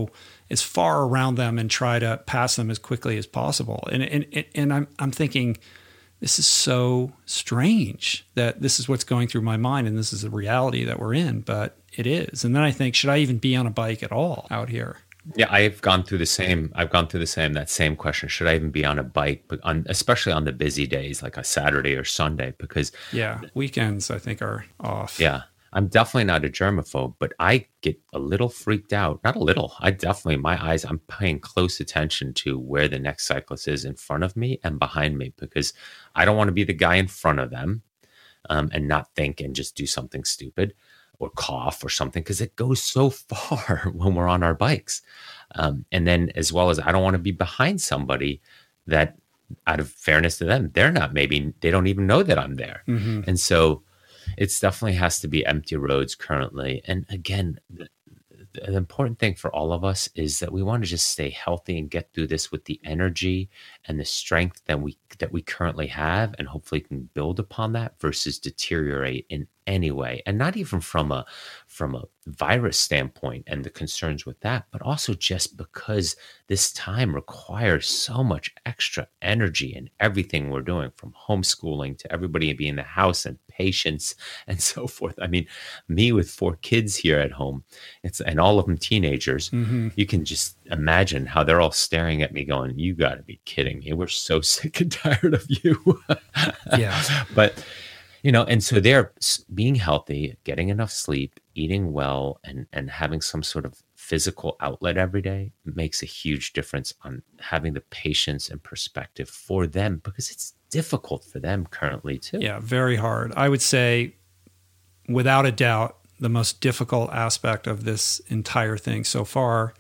as far around them and try to pass them as quickly as possible. And and and I'm I'm thinking, this is so strange that this is what's going through my mind, and this is the reality that we're in, but it is. And then I think, should I even be on a bike at all out here? Yeah, I've gone through the same. I've gone through the same. That same question: should I even be on a bike? But on, especially on the busy days, like a Saturday or Sunday, because yeah, weekends I think are off. Yeah, I'm definitely not a germaphobe, but I get a little freaked out. Not a little. I definitely, my eyes. I'm paying close attention to where the next cyclist is in front of me and behind me, because I don't want to be the guy in front of them um, and not think and just do something stupid or cough or something, because it goes so far when we're on our bikes. Um, and then as well as I don't want to be behind somebody that, out of fairness to them, they're not, maybe they don't even know that I'm there. Mm-hmm. And so it's definitely has to be empty roads currently. And again, the, the important thing for all of us is that we want to just stay healthy and get through this with the energy and the strength that we that we currently have, and hopefully can build upon that versus deteriorate in any way. And not even from a from a virus standpoint and the concerns with that, but also just because this time requires so much extra energy in everything we're doing, from homeschooling to everybody being in the house and patience and so forth. I mean, me with four kids here at home, it's and all of them teenagers, mm-hmm. you can just imagine how they're all staring at me going, you got to be kidding me. We're so sick and tired of you. Yeah. But you know, and so they're being healthy, getting enough sleep, eating well, and and having some sort of physical outlet every day makes a huge difference on having the patience and perspective for them, because it's difficult for them currently too. Yeah, very hard. I would say, without a doubt, the most difficult aspect of this entire thing so far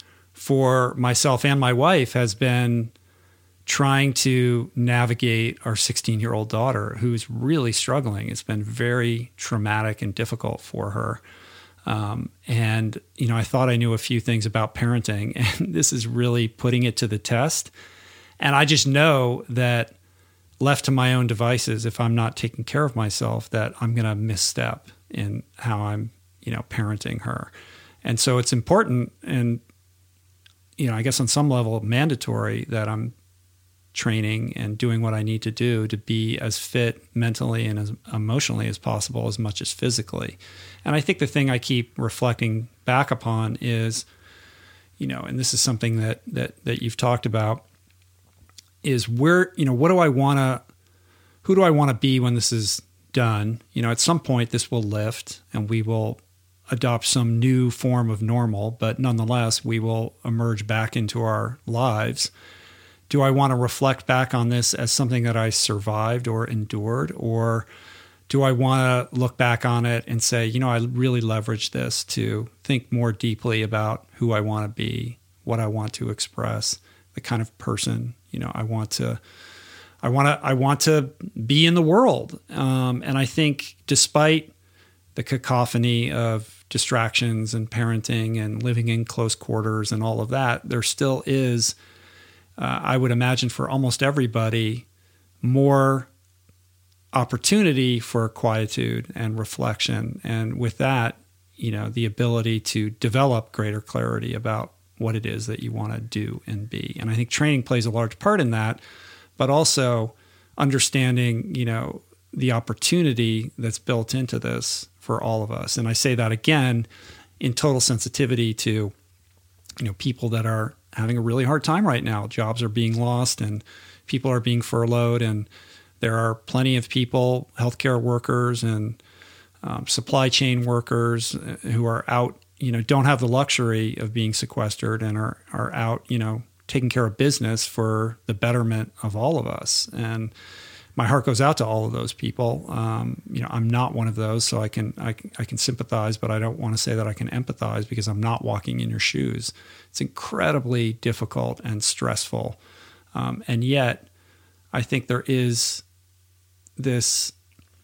for myself and my wife has been trying to navigate our sixteen-year-old daughter, who's really struggling. It's been very traumatic and difficult for her. Um, and, you know, I thought I knew a few things about parenting, and this is really putting it to the test. And I just know that left to my own devices, if I'm not taking care of myself, that I'm going to misstep in how I'm, you know, parenting her. And so it's important and, you know, I guess on some level mandatory that I'm training and doing what I need to do to be as fit mentally and as emotionally as possible, as much as physically. And I think the thing I keep reflecting back upon is, you know, and this is something that that that you've talked about, is where, you know, what do I want to, who do I want to be when this is done? You know, at some point this will lift and we will adopt some new form of normal, but nonetheless, we will emerge back into our lives. Do I want to reflect back on this as something that I survived or endured? Or do I want to look back on it and say, you know, I really leveraged this to think more deeply about who I want to be, what I want to express, the kind of person, you know, I want to, I want to, I want to be in the world. Um, and I think despite the cacophony of distractions and parenting and living in close quarters and all of that, there still is, Uh, I would imagine for almost everybody, more opportunity for quietude and reflection. And with that, you know, the ability to develop greater clarity about what it is that you want to do and be. And I think training plays a large part in that, but also understanding, you know, the opportunity that's built into this for all of us. And I say that again in total sensitivity to, you know, people that are having a really hard time right now. Jobs are being lost and people are being furloughed, and there are plenty of people, healthcare workers and um, supply chain workers who are out, you know, don't have the luxury of being sequestered and are, are out, you know, taking care of business for the betterment of all of us. And my heart goes out to all of those people. Um, you know, I'm not one of those, so I can, I can I can sympathize, but I don't want to say that I can empathize because I'm not walking in your shoes. It's incredibly difficult and stressful, um, and yet I think there is this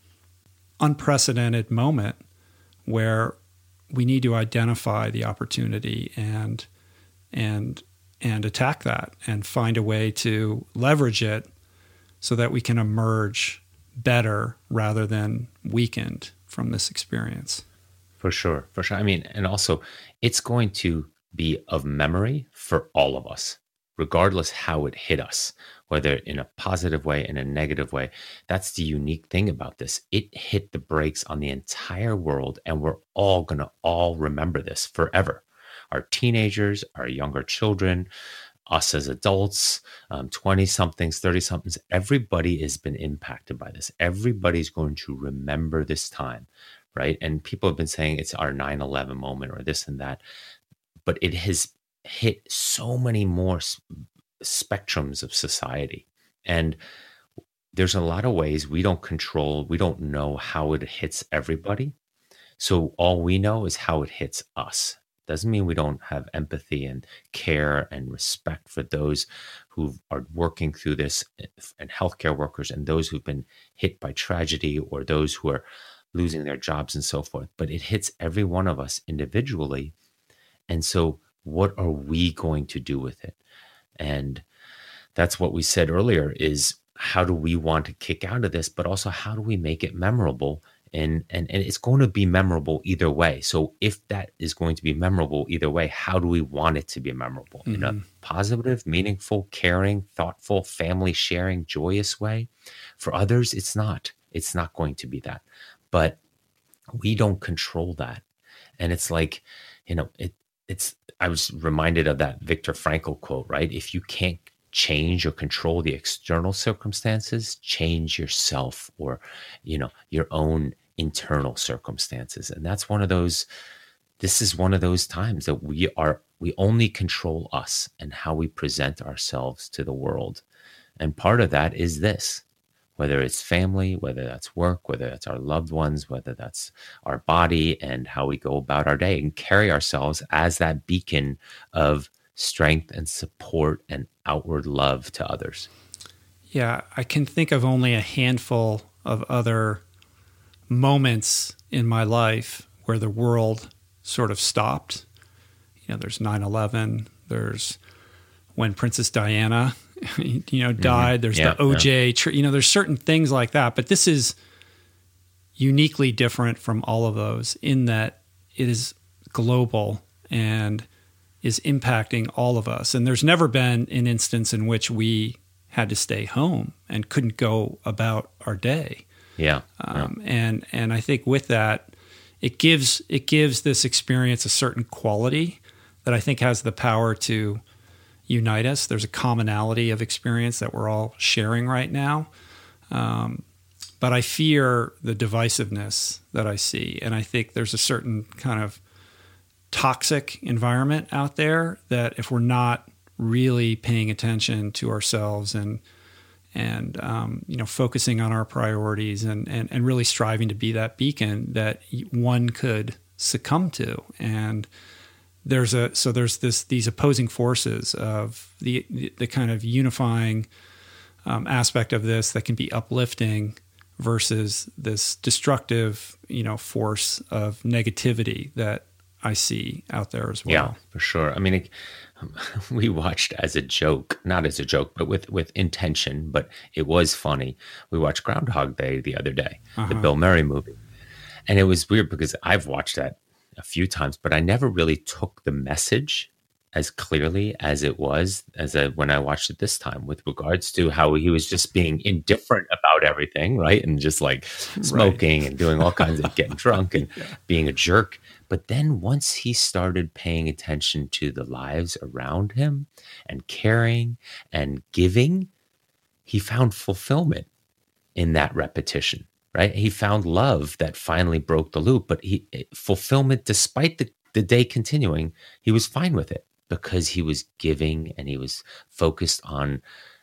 unprecedented moment where we need to identify the opportunity and and and attack that and find a way to leverage it, so that we can emerge better rather than weakened from this experience. For sure, for sure. I mean, and also it's going to be of memory for all of us, regardless how it hit us, whether in a positive way, in a negative way. That's the unique thing about this. It hit the brakes on the entire world, and we're all going to all remember this forever. Our teenagers, our younger children, us as adults, um, twenty-somethings, thirty-somethings, everybody has been impacted by this. Everybody's going to remember this time, right? And people have been saying it's our nine eleven moment or this and that, but it has hit so many more s- spectrums of society. And there's a lot of ways we don't control, we don't know how it hits everybody. So all we know is how it hits us. Doesn't mean we don't have empathy and care and respect for those who are working through this, and healthcare workers and those who've been hit by tragedy or those who are losing their jobs and so forth. But it hits every one of us individually. And so what are we going to do with it? And that's what we said earlier is, how do we want to kick out of this, but also how do we make it memorable? And, and and it's going to be memorable either way. So if that is going to be memorable either way, how do we want it to be memorable? Mm-hmm. In a positive, meaningful, caring, thoughtful, family sharing, joyous way? For others, it's not. It's not going to be that. But we don't control that. And it's like, you know, it it's I was reminded of that Viktor Frankl quote, right? If you can't change or control the external circumstances, change yourself, or, you know, your own internal circumstances. And that's one of those, this is one of those times that we are, we only control us and how we present ourselves to the world. And part of that is this, whether it's family, whether that's work, whether that's our loved ones, whether that's our body and how we go about our day and carry ourselves as that beacon of strength and support and outward love to others. Yeah, I can think of only a handful of other moments in my life where the world sort of stopped. You know, there's nine eleven, there's when Princess Diana, you know, died, mm-hmm. there's yeah, the O J, yeah. you know, there's certain things like that. But this is uniquely different from all of those in that it is global and is impacting all of us. And there's never been an instance in which we had to stay home and couldn't go about our day. Yeah. Um, yeah. And and I think with that, it gives it gives this experience a certain quality that I think has the power to unite us. There's a commonality of experience that we're all sharing right now. Um, but I fear the divisiveness that I see. And I think there's a certain kind of toxic environment out there that if we're not really paying attention to ourselves and and um, you know, focusing on our priorities and, and and really striving to be that beacon that one could succumb to. And there's a so there's this these opposing forces of the the, the kind of unifying um, aspect of this that can be uplifting versus this destructive, you know, force of negativity that I see out there as well. Yeah, for sure. I mean, it, um, we watched as a joke, not as a joke, but with, with intention, but it was funny. We watched Groundhog Day the other day, uh-huh. the Bill Murray movie. And it was weird because I've watched that a few times, but I never really took the message as clearly as it was as I, when I watched it this time, with regards to how he was just being indifferent about everything, right? And just like smoking right. and doing all kinds of getting drunk and yeah. being a jerk. But then once he started paying attention to the lives around him and caring and giving, he found fulfillment in that repetition, right? He found love that finally broke the loop, but he fulfillment, despite the, the day continuing, he was fine with it because he was giving and he was focused on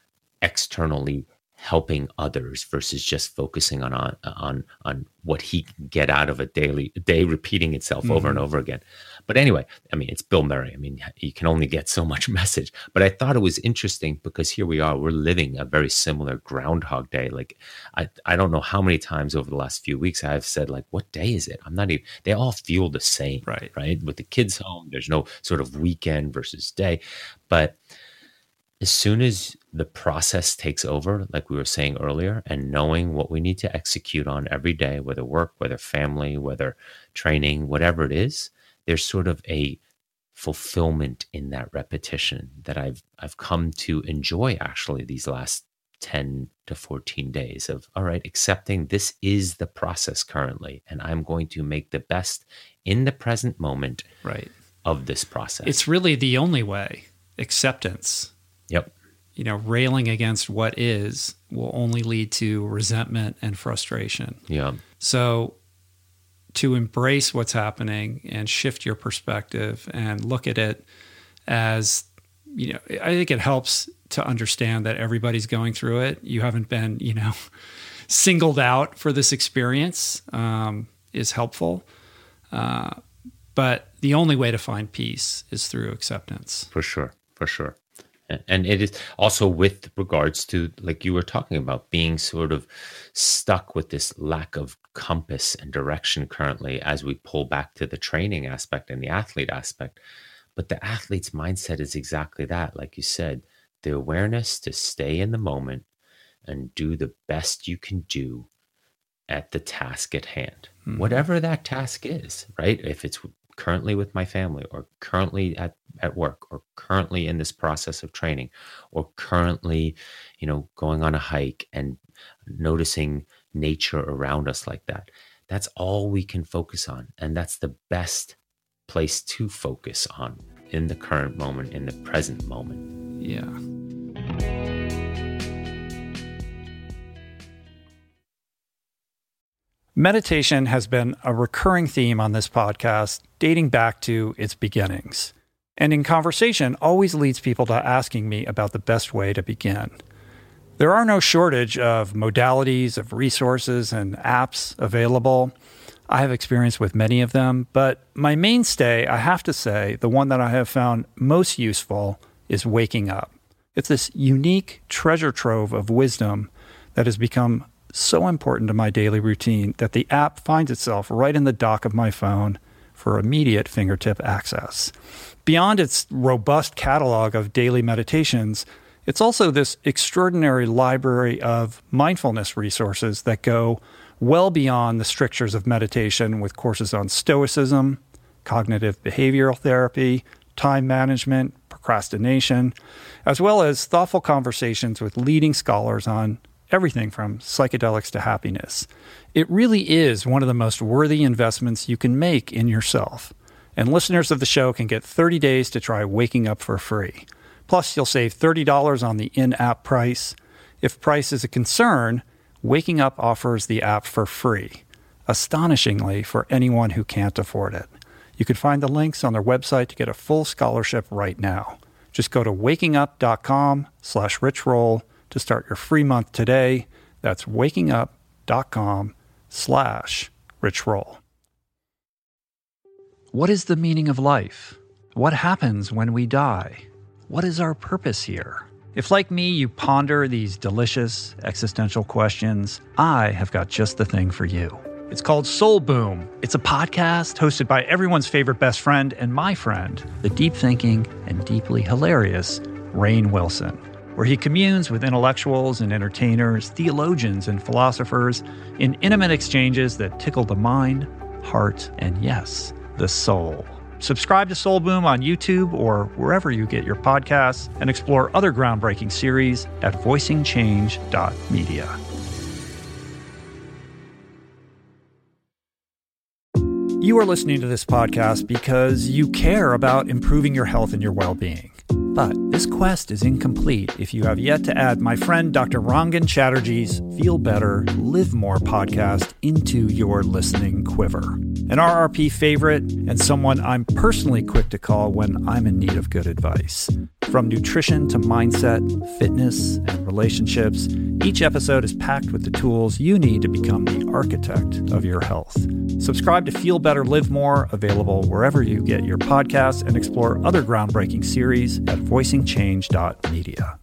externally helping others versus just focusing on on on, on what he can get out of a daily day repeating itself mm-hmm. over and over again. But anyway, I mean, it's Bill Murray. I mean, you can only get so much message. But I thought it was interesting because here we are, we're living a very similar Groundhog Day. Like, I, I don't know how many times over the last few weeks I've said, like, what day is it? I'm not even, they all feel the same, right? Right. With the kids home, there's no sort of weekend versus day. But as soon as the process takes over, like we were saying earlier, and knowing what we need to execute on every day, whether work, whether family, whether training, whatever it is, there's sort of a fulfillment in that repetition that I've I've come to enjoy actually these last ten to fourteen days of, all right, accepting this is the process currently, and I'm going to make the best in the present moment right. of this process. It's really the only way. Acceptance. Yep. You know, railing against what is will only lead to resentment and frustration. Yeah. So to embrace what's happening and shift your perspective and look at it as, you know, I think it helps to understand that everybody's going through it. You haven't been, you know, singled out for this experience um, is helpful. Uh, but the only way to find peace is through acceptance. For sure. For sure. And it is also with regards to, like you were talking about, being sort of stuck with this lack of compass and direction currently as we pull back to the training aspect and the athlete aspect. But the athlete's mindset is exactly that. Like you said, the awareness to stay in the moment and do the best you can do at the task at hand, mm-hmm. whatever that task is, right? If it's currently with my family, or currently at, at work, or currently in this process of training, or currently, you know, going on a hike and noticing nature around us like that. That's all we can focus on. And that's the best place to focus on in the current moment, in the present moment. Yeah. Meditation has been a recurring theme on this podcast dating back to its beginnings. And in conversation always leads people to asking me about the best way to begin. There are no shortage of modalities, of resources, and apps available. I have experience with many of them, but my mainstay, I have to say, the one that I have found most useful is Waking Up. It's this unique treasure trove of wisdom that has become so important to my daily routine that the app finds itself right in the dock of my phone for immediate fingertip access. Beyond its robust catalog of daily meditations, it's also this extraordinary library of mindfulness resources that go well beyond the strictures of meditation, with courses on stoicism, cognitive behavioral therapy, time management, procrastination, as well as thoughtful conversations with leading scholars on everything from psychedelics to happiness. It really is one of the most worthy investments you can make in yourself. And listeners of the show can get thirty days to try Waking Up for free. Plus, you'll save thirty dollars on the in-app price. If price is a concern, Waking Up offers the app for free, astonishingly for anyone who can't afford it. You can find the links on their website to get a full scholarship right now. Just go to wakingup.com slash richroll to start your free month today. That's wakingup.com slash richroll. What is the meaning of life? What happens when we die? What is our purpose here? If, like me, you ponder these delicious existential questions, I have got just the thing for you. It's called Soul Boom. It's a podcast hosted by everyone's favorite best friend and my friend, the deep thinking and deeply hilarious Rainn Wilson, where he communes with intellectuals and entertainers, theologians and philosophers in intimate exchanges that tickle the mind, heart, and yes, the soul. Subscribe to Soul Boom on YouTube or wherever you get your podcasts, and explore other groundbreaking series at voicing change dot media. You are listening to this podcast because you care about improving your health and your well-being. But this quest is incomplete if you have yet to add my friend Doctor Rangan Chatterjee's Feel Better, Live More podcast into your listening quiver. An R R P favorite and someone I'm personally quick to call when I'm in need of good advice. From nutrition to mindset, fitness, and relationships, each episode is packed with the tools you need to become the architect of your health. Subscribe to Feel Better, Live More, available wherever you get your podcasts, and explore other groundbreaking series at voicing change dot media.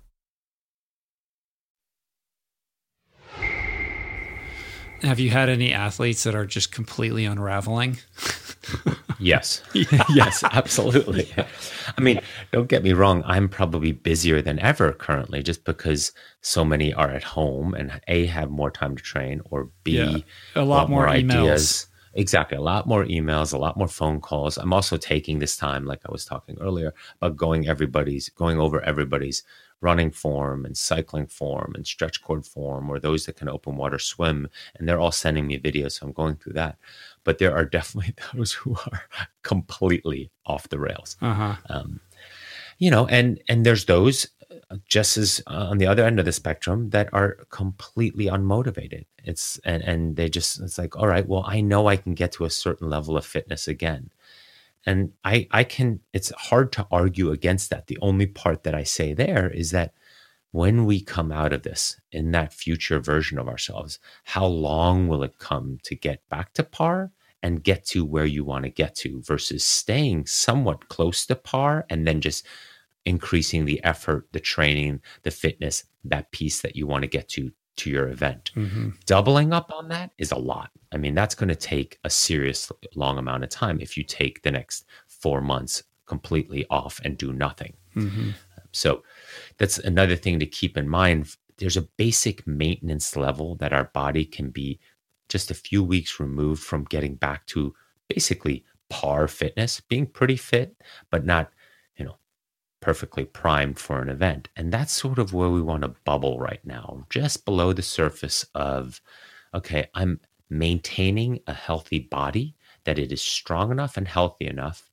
Have you had any athletes that are just completely unraveling? Yes. Yes, absolutely. I mean, don't get me wrong. I'm probably busier than ever currently just because so many are at home and A, have more time to train, or B, yeah. a lot more, more ideas. Exactly. A lot more emails, a lot more phone calls. I'm also taking this time, like I was talking earlier, about going everybody's, going over everybody's running form and cycling form and stretch cord form, or those that can open water swim. And they're all sending me videos. So I'm going through that. But there are definitely those who are completely off the rails. Uh-huh. Um, you know, and, and there's those just as uh, on the other end of the spectrum that are completely unmotivated. It's and, and they just, it's like, all right, well, I know I can get to a certain level of fitness again. And I, I can, it's hard to argue against that. The only part that I say there is that when we come out of this in that future version of ourselves, how long will it come to get back to par and get to where you want to get to versus staying somewhat close to par and then just increasing the effort, the training, the fitness, that piece that you want to get to to your event. Mm-hmm. Doubling up on that is a lot. I mean, that's going to take a serious long amount of time if you take the next four months completely off and do nothing. Mm-hmm. So that's another thing to keep in mind. There's a basic maintenance level that our body can be just a few weeks removed from getting back to basically par fitness, being pretty fit, but not, you know, perfectly primed for an event. And that's sort of where we want to bubble right now, just below the surface of, okay, I'm maintaining a healthy body, that it is strong enough and healthy enough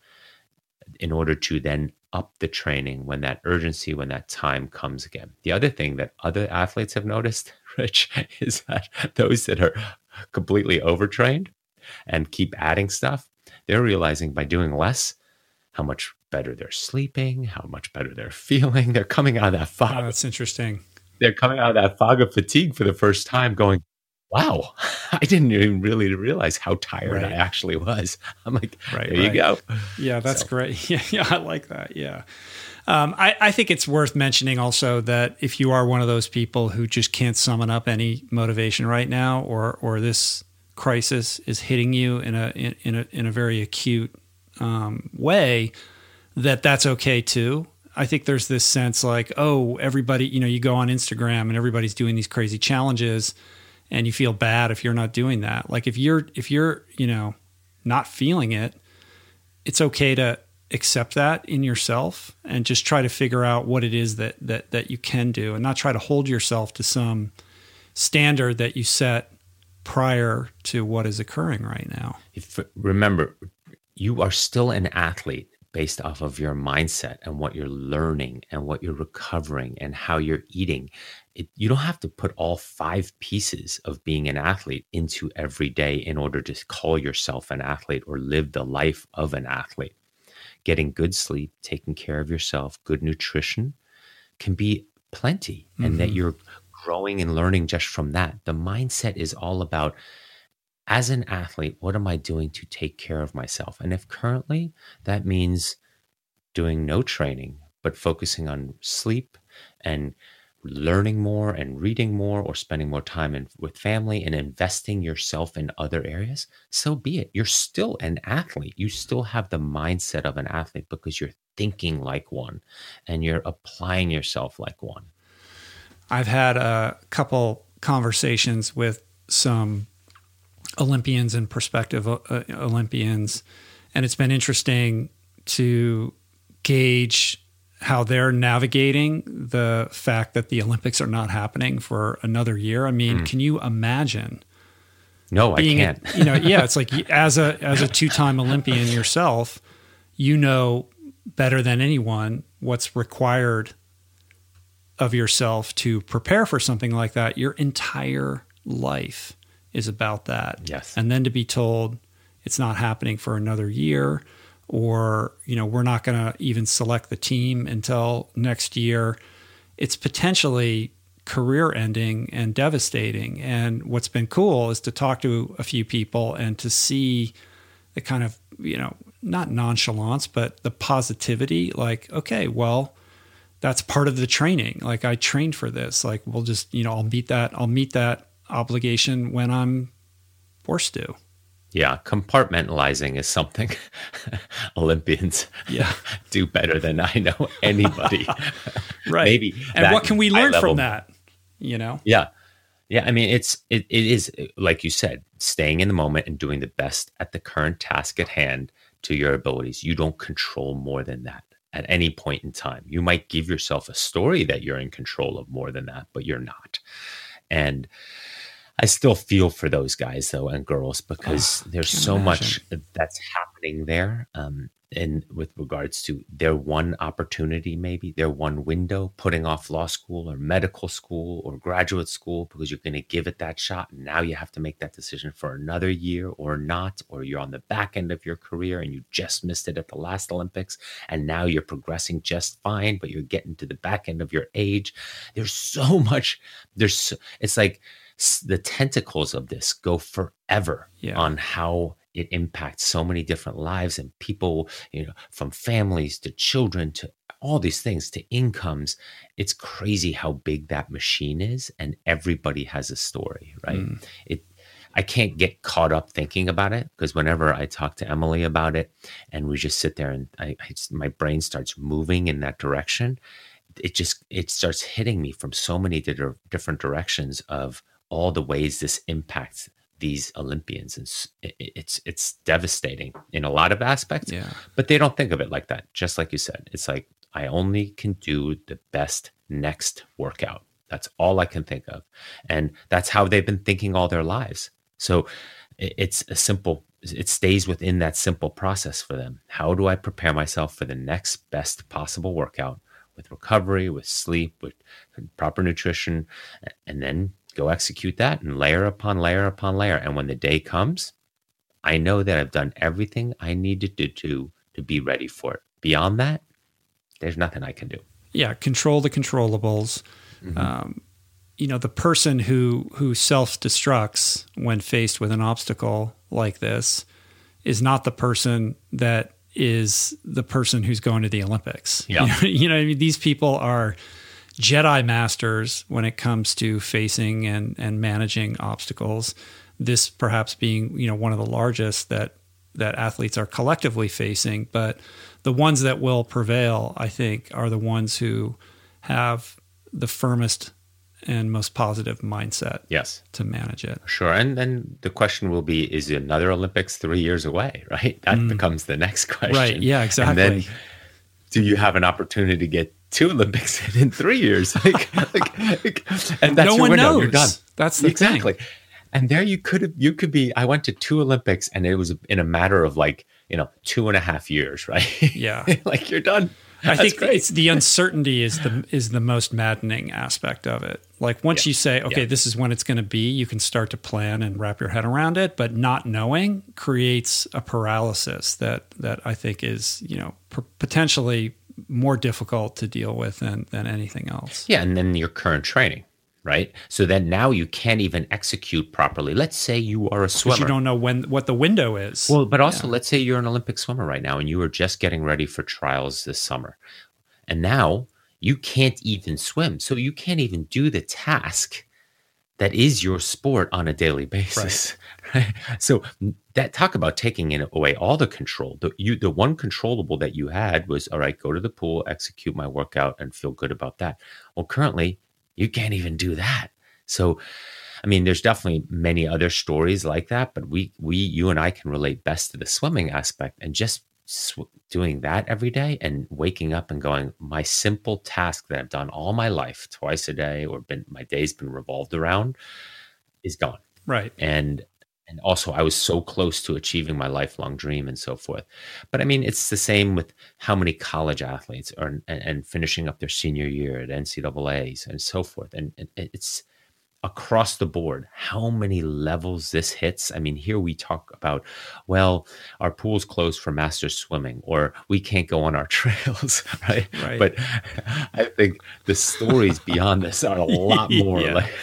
in order to then up the training when that urgency, when that time comes again. The other thing that other athletes have noticed, Rich, is that those that are completely overtrained and keep adding stuff, they're realizing by doing less, how much better they're sleeping, how much better they're feeling. They're coming out of that fog. Oh, that's interesting. They're coming out of that fog of fatigue for the first time going, wow, I didn't even really realize how tired right. I actually was. I'm like, right, there right. you go. Yeah, that's so. great. Yeah, yeah, I like that. Yeah. Um, I, I think it's worth mentioning also that if you are one of those people who just can't summon up any motivation right now, or or this crisis is hitting you in a in, in a in a very acute um, way, that that's okay too. I think there's this sense like, oh, everybody, you know, you go on Instagram and everybody's doing these crazy challenges and you feel bad if you're not doing that. Like if you're, if you're, you know, not feeling it, it's okay to accept that in yourself and just try to figure out what it is that, that, that you can do, and not try to hold yourself to some standard that you set prior to what is occurring right now. If, remember, you are still an athlete based off of your mindset and what you're learning and what you're recovering and how you're eating. It, you don't have to put all five pieces of being an athlete into every day in order to call yourself an athlete or live the life of an athlete. Getting good sleep, taking care of yourself, good nutrition can be plenty, mm-hmm. and that you're growing and learning just from that. The mindset is all about, as an athlete, what am I doing to take care of myself? And if currently that means doing no training, but focusing on sleep and learning more and reading more, or spending more time in, with family and investing yourself in other areas, so be it. You're still an athlete. You still have the mindset of an athlete because you're thinking like one and you're applying yourself like one. I've had a couple conversations with some Olympians and prospective uh, Olympians, and it's been interesting to gauge how they're navigating the fact that the Olympics are not happening for another year. I mean, mm. can you imagine? No, I can't. A, you know, yeah, it's like as a as a two-time Olympian yourself, you know better than anyone what's required of yourself to prepare for something like that. Your entire life is about that. Yes. And then to be told it's not happening for another year, or, you know, we're not going to even select the team until next year, it's potentially career ending and devastating. And what's been cool is to talk to a few people and to see the kind of, you know, not nonchalance, but the positivity, like, okay, well, that's part of the training. Like, I trained for this. Like, we'll just, you know, I'll meet that, I'll meet that obligation when I'm forced to. Yeah, compartmentalizing is something Olympians yeah. do better than I know anybody. Right. Maybe. And what can we learn from that? You know? Yeah. Yeah, I mean, it's it, it is like you said, staying in the moment and doing the best at the current task at hand to your abilities. You don't control more than that at any point in time. You might give yourself a story that you're in control of more than that, but you're not. And I still feel for those guys though and girls, because oh, there's so imagine. much that's happening there. Um, and with regards to their one opportunity, maybe their one window, putting off law school or medical school or graduate school because you're going to give it that shot. And now you have to make that decision for another year or not, or you're on the back end of your career and you just missed it at the last Olympics. And now you're progressing just fine, but you're getting to the back end of your age. There's so much. There's so, it's like the tentacles of this go forever yeah. on how it impacts so many different lives and people, you know, from families to children to all these things to incomes. It's crazy how big that machine is, and everybody has a story, right? Mm. It, I can't get caught up thinking about it, because whenever I talk to Emily about it and we just sit there and I, I my brain starts moving in that direction, it just, it starts hitting me from so many di- different directions of all the ways this impacts these Olympians. And it's it's devastating in a lot of aspects, yeah. but they don't think of it like that. Just like you said, it's like, I only can do the best next workout. That's all I can think of. And that's how they've been thinking all their lives. So it's a simple, it stays within that simple process for them. How do I prepare myself for the next best possible workout with recovery, with sleep, with proper nutrition, and then go execute that and layer upon layer upon layer. And when the day comes, I know that I've done everything I needed to do to be ready for it. Beyond that, there's nothing I can do. Yeah, control the controllables. Mm-hmm. Um, you know, the person who who self-destructs when faced with an obstacle like this is not the person that is the person who's going to the Olympics. Yeah. You know, you know what I mean? These people are Jedi masters when it comes to facing and, and managing obstacles. This perhaps being, you know, one of the largest that that athletes are collectively facing, but the ones that will prevail, I think, are the ones who have the firmest and most positive mindset. Yes, to manage it. Sure, and then the question will be: is another Olympics three years away? Right, that mm. becomes the next question. Right. Yeah. Exactly. And then, do you have an opportunity to get two Olympics in three years? Like, like, like, and that's no your one window. knows. You're done. That's the exactly. thing. And there you could have, you could be. I went to two Olympics, and it was in a matter of like you know two and a half years, right? Yeah, like you're done. I That's think great. It's the uncertainty is the is the most maddening aspect of it. Like once yeah. you say, okay, yeah. this is when it's going to be, you can start to plan and wrap your head around it. But not knowing creates a paralysis that that I think is you know p- potentially more difficult to deal with than than anything else. Yeah, and then your current training. Right. So then now you can't even execute properly. Let's say you are a swimmer. Because you don't know when what the window is. Well, but also yeah. let's say you're an Olympic swimmer right now and you are just getting ready for trials this summer. And now you can't even swim. So you can't even do the task that is your sport on a daily basis. Right. Right? So that talk about taking in away all the control. The you the one controllable that you had was, all right, go to the pool, execute my workout and feel good about that. Well, currently you can't even do that. So, I mean, there's definitely many other stories like that, but we, we, you and I can relate best to the swimming aspect, and just sw- doing that every day and waking up and going, my simple task that I've done all my life, twice a day, or been my day's been revolved around, is gone. Right. And And also, I was so close to achieving my lifelong dream and so forth. But I mean, it's the same with how many college athletes are and, and finishing up their senior year at N C double A's and so forth. And, and it's across the board how many levels this hits. I mean, here we talk about, well, our pool's closed for master swimming, or we can't go on our trails, right? Right. But I think the stories beyond this are a lot more. Yeah. Like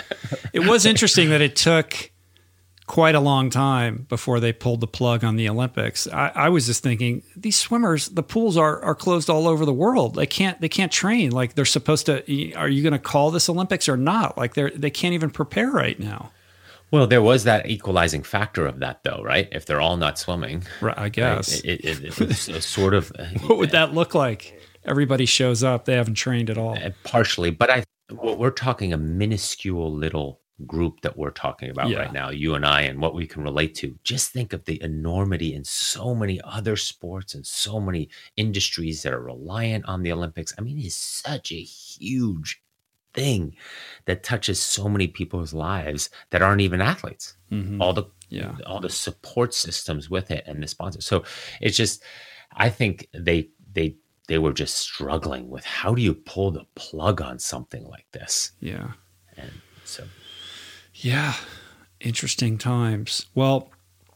it was interesting that it took quite a long time before they pulled the plug on the Olympics. I, I was just thinking, these swimmers, the pools are are closed all over the world. They can't they can't train like they're supposed to. Are you going to call this Olympics or not? Like they they can't even prepare right now. Well, there was that equalizing factor of that, though, right? If they're all not swimming, right, I guess right? It, it, it was a sort of. What would that look like? Everybody shows up; they haven't trained at all. Partially, but I we're talking a minuscule little group that we're talking about Yeah. right now, you and I, and what we can relate to. Just think of the enormity in so many other sports and so many industries that are reliant on the Olympics. I mean, it's such a huge thing that touches so many people's lives that aren't even athletes. Mhm. All the Yeah. all the support systems with it and the sponsors. So it's just, I think they they they were just struggling with how do you pull the plug on something like this. Yeah. And so Yeah. Interesting times. Well,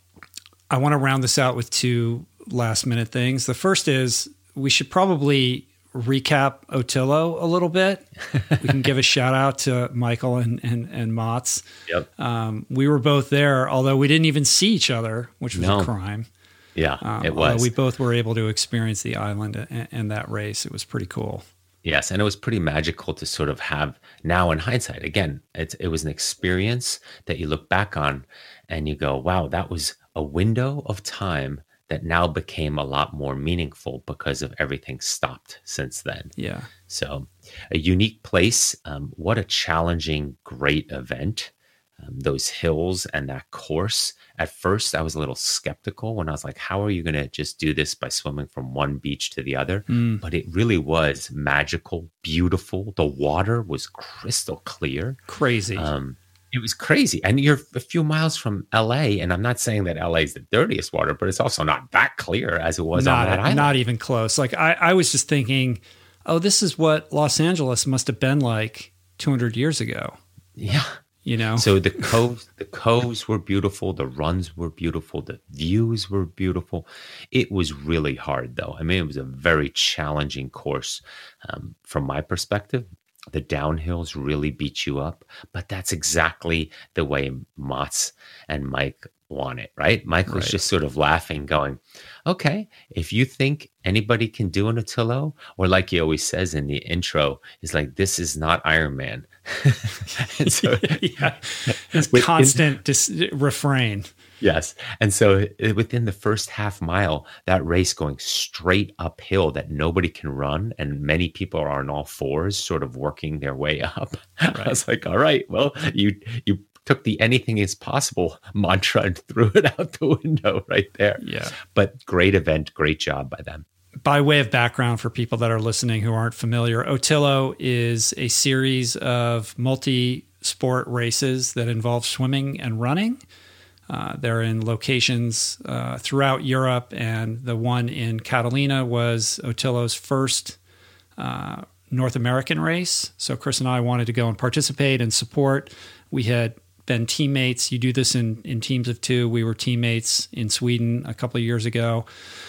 I want to round this out with two last minute things. The first is we should probably recap Otillo a little bit. We can give a shout out to Michael and, and, and Mats. Yep. Um, we were both there, although we didn't even see each other, which was No. a crime. Yeah, Um, it although was. we both were able to experience the island and, and that race. It was pretty cool. Yes, and it was pretty magical to sort of have now in hindsight. Again, it's, it was an experience that you look back on and you go, wow, that was a window of time that now became a lot more meaningful because of everything stopped since then. Yeah. So a unique place. Um, what a challenging, great event. Um, those hills and that course. At first, I was a little skeptical when I was like, how are you going to just do this by swimming from one beach to the other? Mm. But it really was magical, beautiful. The water was crystal clear. Crazy. Um, it was crazy. And you're a few miles from L A. And I'm not saying that L A is the dirtiest water, but it's also not that clear as it was not, on that island. not even close. Like I, I was just thinking, oh, this is what Los Angeles must have been like two hundred years ago. Yeah. You know? So the coves, the coves were beautiful. The runs were beautiful. The views were beautiful. It was really hard, though. I mean, it was a very challenging course um, from my perspective. The downhills really beat you up, but that's exactly the way Mats and Mike want it, right? Mike was Right. just sort of laughing, going, okay, if you think anybody can do an Otillo, or like he always says in the intro, is like, this is not Iron Man. And so, yeah. His within- constant dis- refrain. Yes. And so uh, within the first half mile, that race going straight uphill that nobody can run, and many people are on all fours sort of working their way up. Right. I was like, all right, well, you you took the anything is possible mantra and threw it out the window right there. Yeah. But great event, great job by them. By way of background for people that are listening who aren't familiar, Otillo is a series of multi-sport races that involve swimming and running. Uh, they're in locations uh, throughout Europe, and the one in Catalina was Otillo's first uh, North American race. So Chris and I wanted to go and participate and support. We had been teammates. You do this in, in teams of two. We were teammates in Sweden a couple of years ago.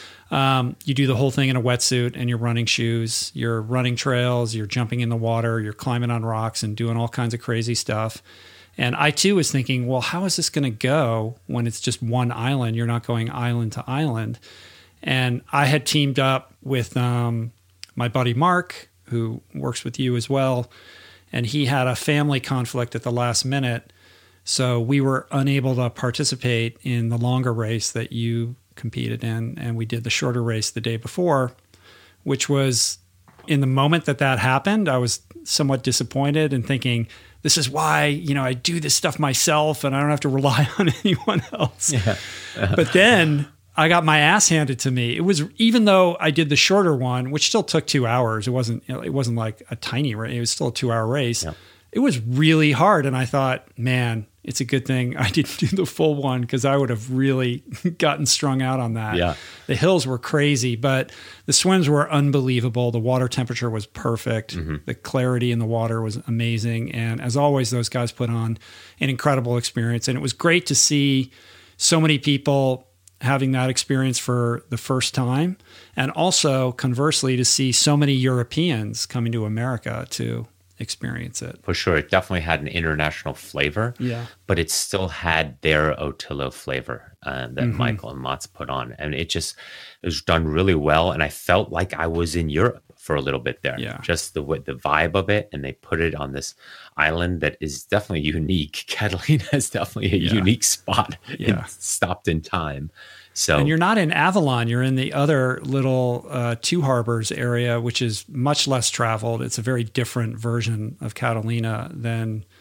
Um, you do the whole thing in a wetsuit and your running shoes. You're running trails, you're jumping in the water, you're climbing on rocks and doing all kinds of crazy stuff. And I too was thinking, well, how is this going to go when it's just one island? You're not going island to island. And I had teamed up with um, my buddy Mark, who works with you as well. And he had a family conflict at the last minute. So we were unable to participate in the longer race that you competed in. And we did the shorter race the day before, which was, in the moment that that happened, I was somewhat disappointed and thinking, this is why, you know, I do this stuff myself and I don't have to rely on anyone else. Yeah. Uh-huh. But then I got my ass handed to me. It was, even though I did the shorter one, which still took two hours, it wasn't, you know, it wasn't like a tiny race. It was still a two hour race. Yeah. It was really hard. And I thought, man, it's a good thing I didn't do the full one because I would have really gotten strung out on that. Yeah. The hills were crazy, but the swims were unbelievable. The water temperature was perfect. Mm-hmm. The clarity in the water was amazing. And as always, those guys put on an incredible experience. And it was great to see so many people having that experience for the first time. And also, conversely, to see so many Europeans coming to America to experience it. For sure. It definitely had an international flavor. Yeah. But it still had their Otillo flavor uh, that Mm-hmm. Michael and Mats put on. And it just it was done really well. And I felt like I was in Europe for a little bit there. Yeah. Just the the vibe of it. And they put it on this island that is definitely unique. Catalina is definitely a Yeah. unique spot. Yeah. And stopped in time. So And you're not in Avalon. You're in the other little uh, Two Harbors area, which is much less traveled. It's a very different version of Catalina than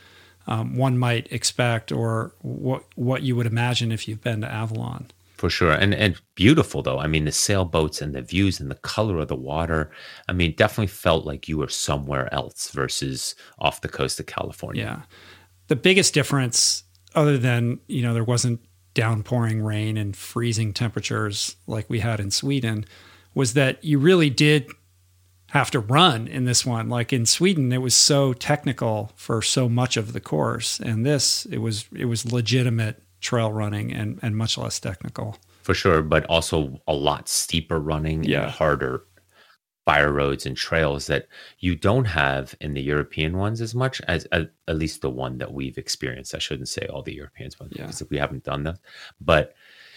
um, one might expect, or what what you would imagine if you've been to Avalon. For sure. And and beautiful, though. I mean, the sailboats and the views and the color of the water. I mean, definitely felt like you were somewhere else versus off the coast of California. Yeah. The biggest difference, other than, you know, there wasn't downpouring rain and freezing temperatures like we had in Sweden, was that you really did have to run in this one. Like in Sweden, it was so technical for so much of the course. And this, it was it was legitimate trail running and, and much less technical. For sure, but also a lot steeper running Yeah. and harder fire roads and trails that you don't have in the European ones as much as, at, at least the one that we've experienced. I shouldn't say all the Europeans ones Yeah. because we haven't done them. But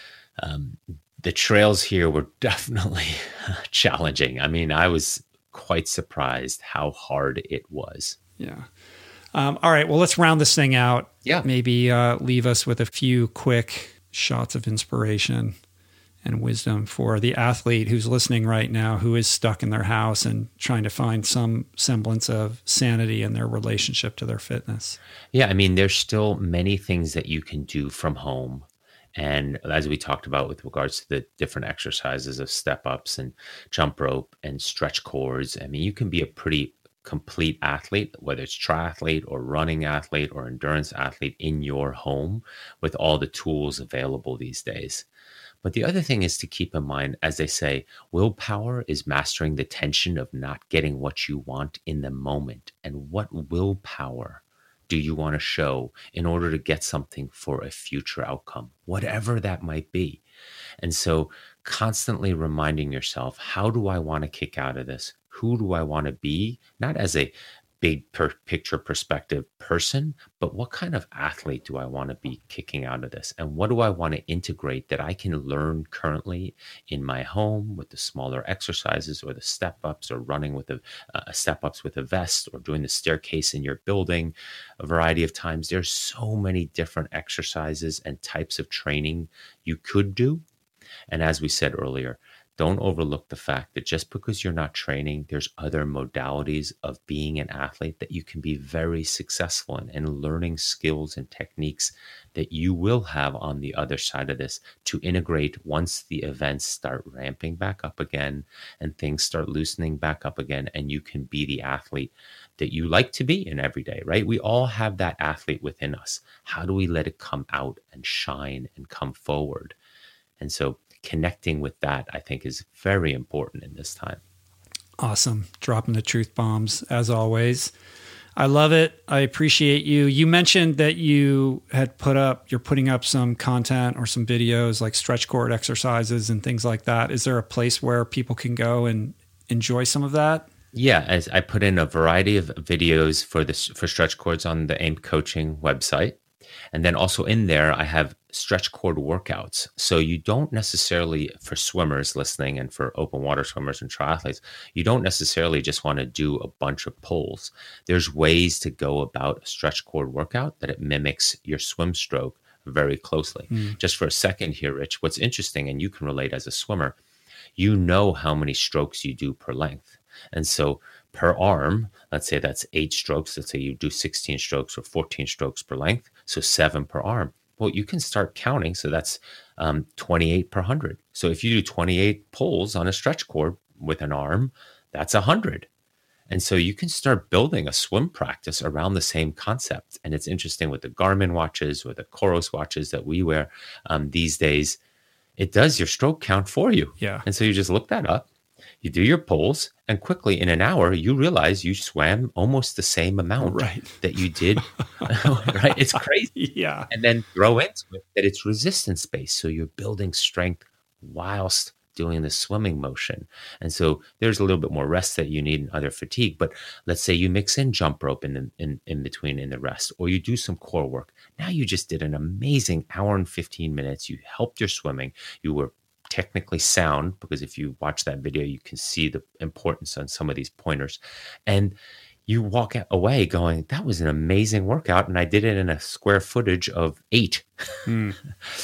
um, the trails here were definitely challenging. I mean, I was quite surprised how hard it was. Yeah. Um, all right. Well, let's round this thing out. Yeah. Maybe uh, leave us with a few quick shots of inspiration and wisdom for the athlete who's listening right now, who is stuck in their house and trying to find some semblance of sanity in their relationship to their fitness. Yeah. I mean, there's still many things that you can do from home. And as we talked about with regards to the different exercises of step ups and jump rope and stretch cords, I mean, you can be a pretty complete athlete, whether it's triathlete or running athlete or endurance athlete in your home with all the tools available these days. But the other thing is to keep in mind, as they say, willpower is mastering the tension of not getting what you want in the moment. And what willpower do you want to show in order to get something for a future outcome, whatever that might be? And so constantly reminding yourself, how do I want to kick out of this? Who do I want to be? Not as a big per- picture perspective person, but what kind of athlete do I want to be kicking out of this? And what do I want to integrate that I can learn currently in my home with the smaller exercises or the step ups or running with a, uh, step ups with a vest or doing the staircase in your building a variety of times? There's so many different exercises and types of training you could do. And as we said earlier, don't overlook the fact that just because you're not training, there's other modalities of being an athlete that you can be very successful in, and learning skills and techniques that you will have on the other side of this to integrate once the events start ramping back up again and things start loosening back up again, and you can be the athlete that you like to be in every day, right? We all have that athlete within us. How do we let it come out and shine and come forward? And so connecting with that, I think, is very important in this time. Awesome. Dropping the truth bombs, as always. I love it. I appreciate you. You mentioned that you had put up, you're putting up some content or some videos like stretch cord exercises and things like that. Is there a place where people can go and enjoy some of that? Yeah, as I put in a variety of videos for this for stretch cords on the AIM Coaching website. And then also in there, I have stretch cord workouts. So you don't necessarily, for swimmers listening and for open water swimmers and triathletes, you don't necessarily just want to do a bunch of pulls. There's ways to go about a stretch cord workout that it mimics your swim stroke very closely. Mm. Just for a second here, Rich, what's interesting, and you can relate as a swimmer, you know how many strokes you do per length. And so per arm, let's say that's eight strokes. Let's say you do sixteen strokes or fourteen strokes per length. So seven per arm. Well, you can start counting. So that's um, twenty-eight per hundred. So if you do twenty-eight pulls on a stretch cord with an arm, that's one hundred. And so you can start building a swim practice around the same concept. And it's interesting with the Garmin watches or the Coros watches that we wear um, these days, it does your stroke count for you. Yeah. And so you just look that up. You do your pulls, and quickly in an hour, you realize you swam almost the same amount right. that you did. Right? It's crazy. Yeah. And then throw into it that it's resistance based. So you're building strength whilst doing the swimming motion. And so there's a little bit more rest that you need and other fatigue. But let's say you mix in jump rope in, the, in, in between in the rest, or you do some core work. Now you just did an amazing hour and fifteen minutes. You helped your swimming. You were technically sound, because if you watch that video, you can see the importance on some of these pointers. And you walk away going, that was an amazing workout. And I did it in a square footage of eight. Mm.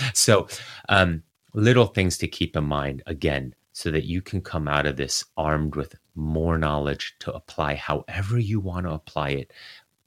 So um, little things to keep in mind, again, so that you can come out of this armed with more knowledge to apply however you want to apply it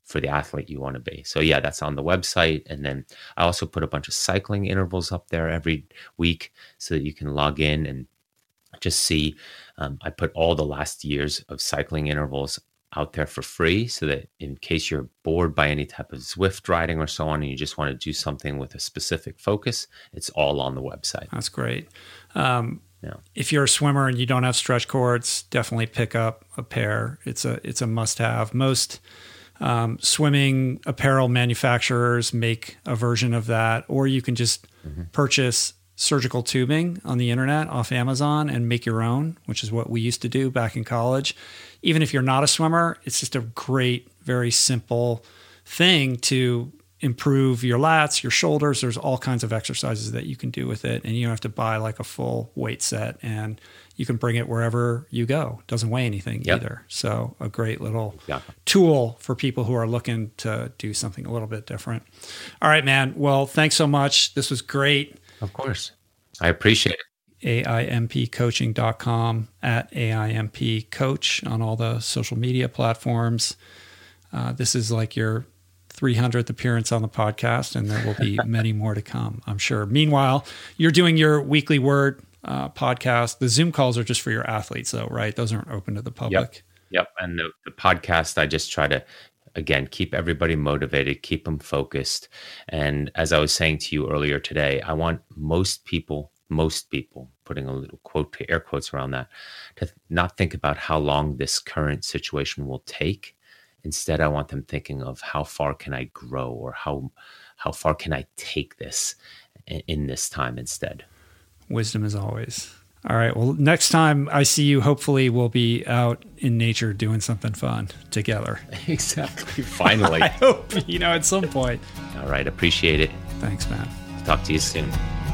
for the athlete you want to be. So yeah, that's on the website. And then I also put a bunch of cycling intervals up there every week so that you can log in and just see. Um, I put all the last years of cycling intervals out there for free so that in case you're bored by any type of Zwift riding or so on, and you just want to do something with a specific focus, it's all on the website. That's great. Um, yeah. If you're a swimmer and you don't have stretch cords, definitely pick up a pair. It's a, it's a must have. Most um, swimming apparel manufacturers make a version of that, or you can just mm-hmm. purchase surgical tubing on the internet off Amazon and make your own, which is what we used to do back in college. Even if you're not a swimmer, it's just a great, very simple thing to improve your lats, your shoulders. There's all kinds of exercises that you can do with it, and you don't have to buy like a full weight set, and you can bring it wherever you go. It doesn't weigh anything yep. either. So a great little yeah. tool for people who are looking to do something a little bit different. All right, man. Well, thanks so much. This was great. Of course. I appreciate it. A I M P coaching dot com, at A I M P coach on all the social media platforms. Uh, this is like your three hundredth appearance on the podcast, and there will be many more to come, I'm sure. Meanwhile, you're doing your weekly word uh, podcast. The Zoom calls are just for your athletes, though, right? Those aren't open to the public. Yep. Yep. And the, the podcast, I just try to, again, keep everybody motivated, keep them focused. And as I was saying to you earlier today, I want most people, most people, putting a little quote, air quotes around that, to not think about how long this current situation will take. Instead, I want them thinking of how far can I grow, or how how far can I take this in, in this time instead. Wisdom as always. All right. Well, next time I see you, hopefully we'll be out in nature doing something fun together. Exactly. Finally. I hope, you know, at some point. All right. Appreciate it. Thanks, man. Talk to you soon.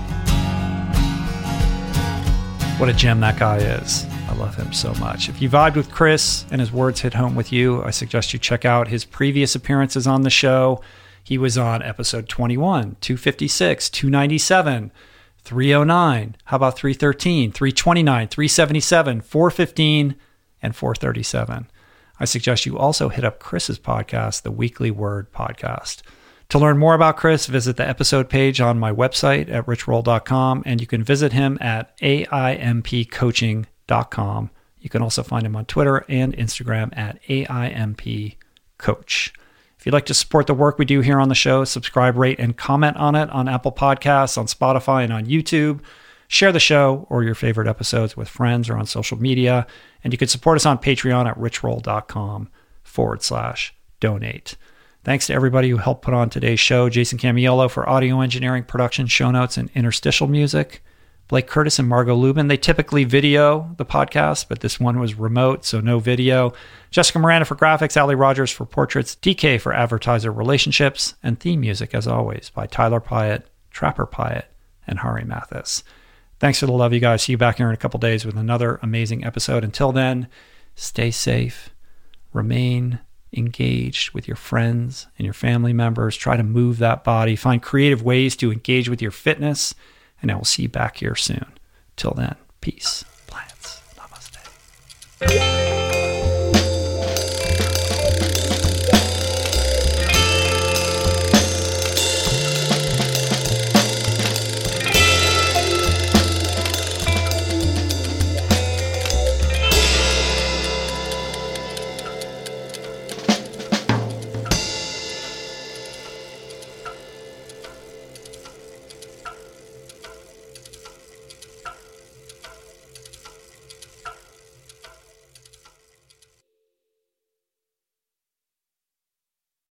What a gem that guy is. I love him so much. If you vibed with Chris and his words hit home with you, I suggest you check out his previous appearances on the show. He was on episode twenty-one, two fifty-six, two ninety-seven, three oh nine. How about three thirteen, three twenty-nine, three seventy-seven, four fifteen, and four thirty-seven? I suggest you also hit up Chris's podcast, the Weekly Word Podcast. To learn more about Chris, visit the episode page on my website at rich roll dot com, and you can visit him at A I M P coaching dot com. You can also find him on Twitter and Instagram at A I M P coach. If you'd like to support the work we do here on the show, subscribe, rate, and comment on it on Apple Podcasts, on Spotify, and on YouTube. Share the show or your favorite episodes with friends or on social media. And you can support us on Patreon at rich roll dot com forward slash donate. Thanks to everybody who helped put on today's show. Jason Camiolo for audio engineering, production, show notes, and interstitial music. Blake Curtis and Margot Lubin. They typically video the podcast, but this one was remote, so no video. Jessica Miranda for graphics, Ali Rogers for portraits, D K for advertiser relationships, and theme music, as always, by Tyler Pyatt, Trapper Pyatt, and Hari Mathis. Thanks for the love, you guys. See you back here in a couple days with another amazing episode. Until then, stay safe, remain engaged with your friends and your family members. Try to move that body. Find creative ways to engage with your fitness. And I will see you back here soon. Till then, peace.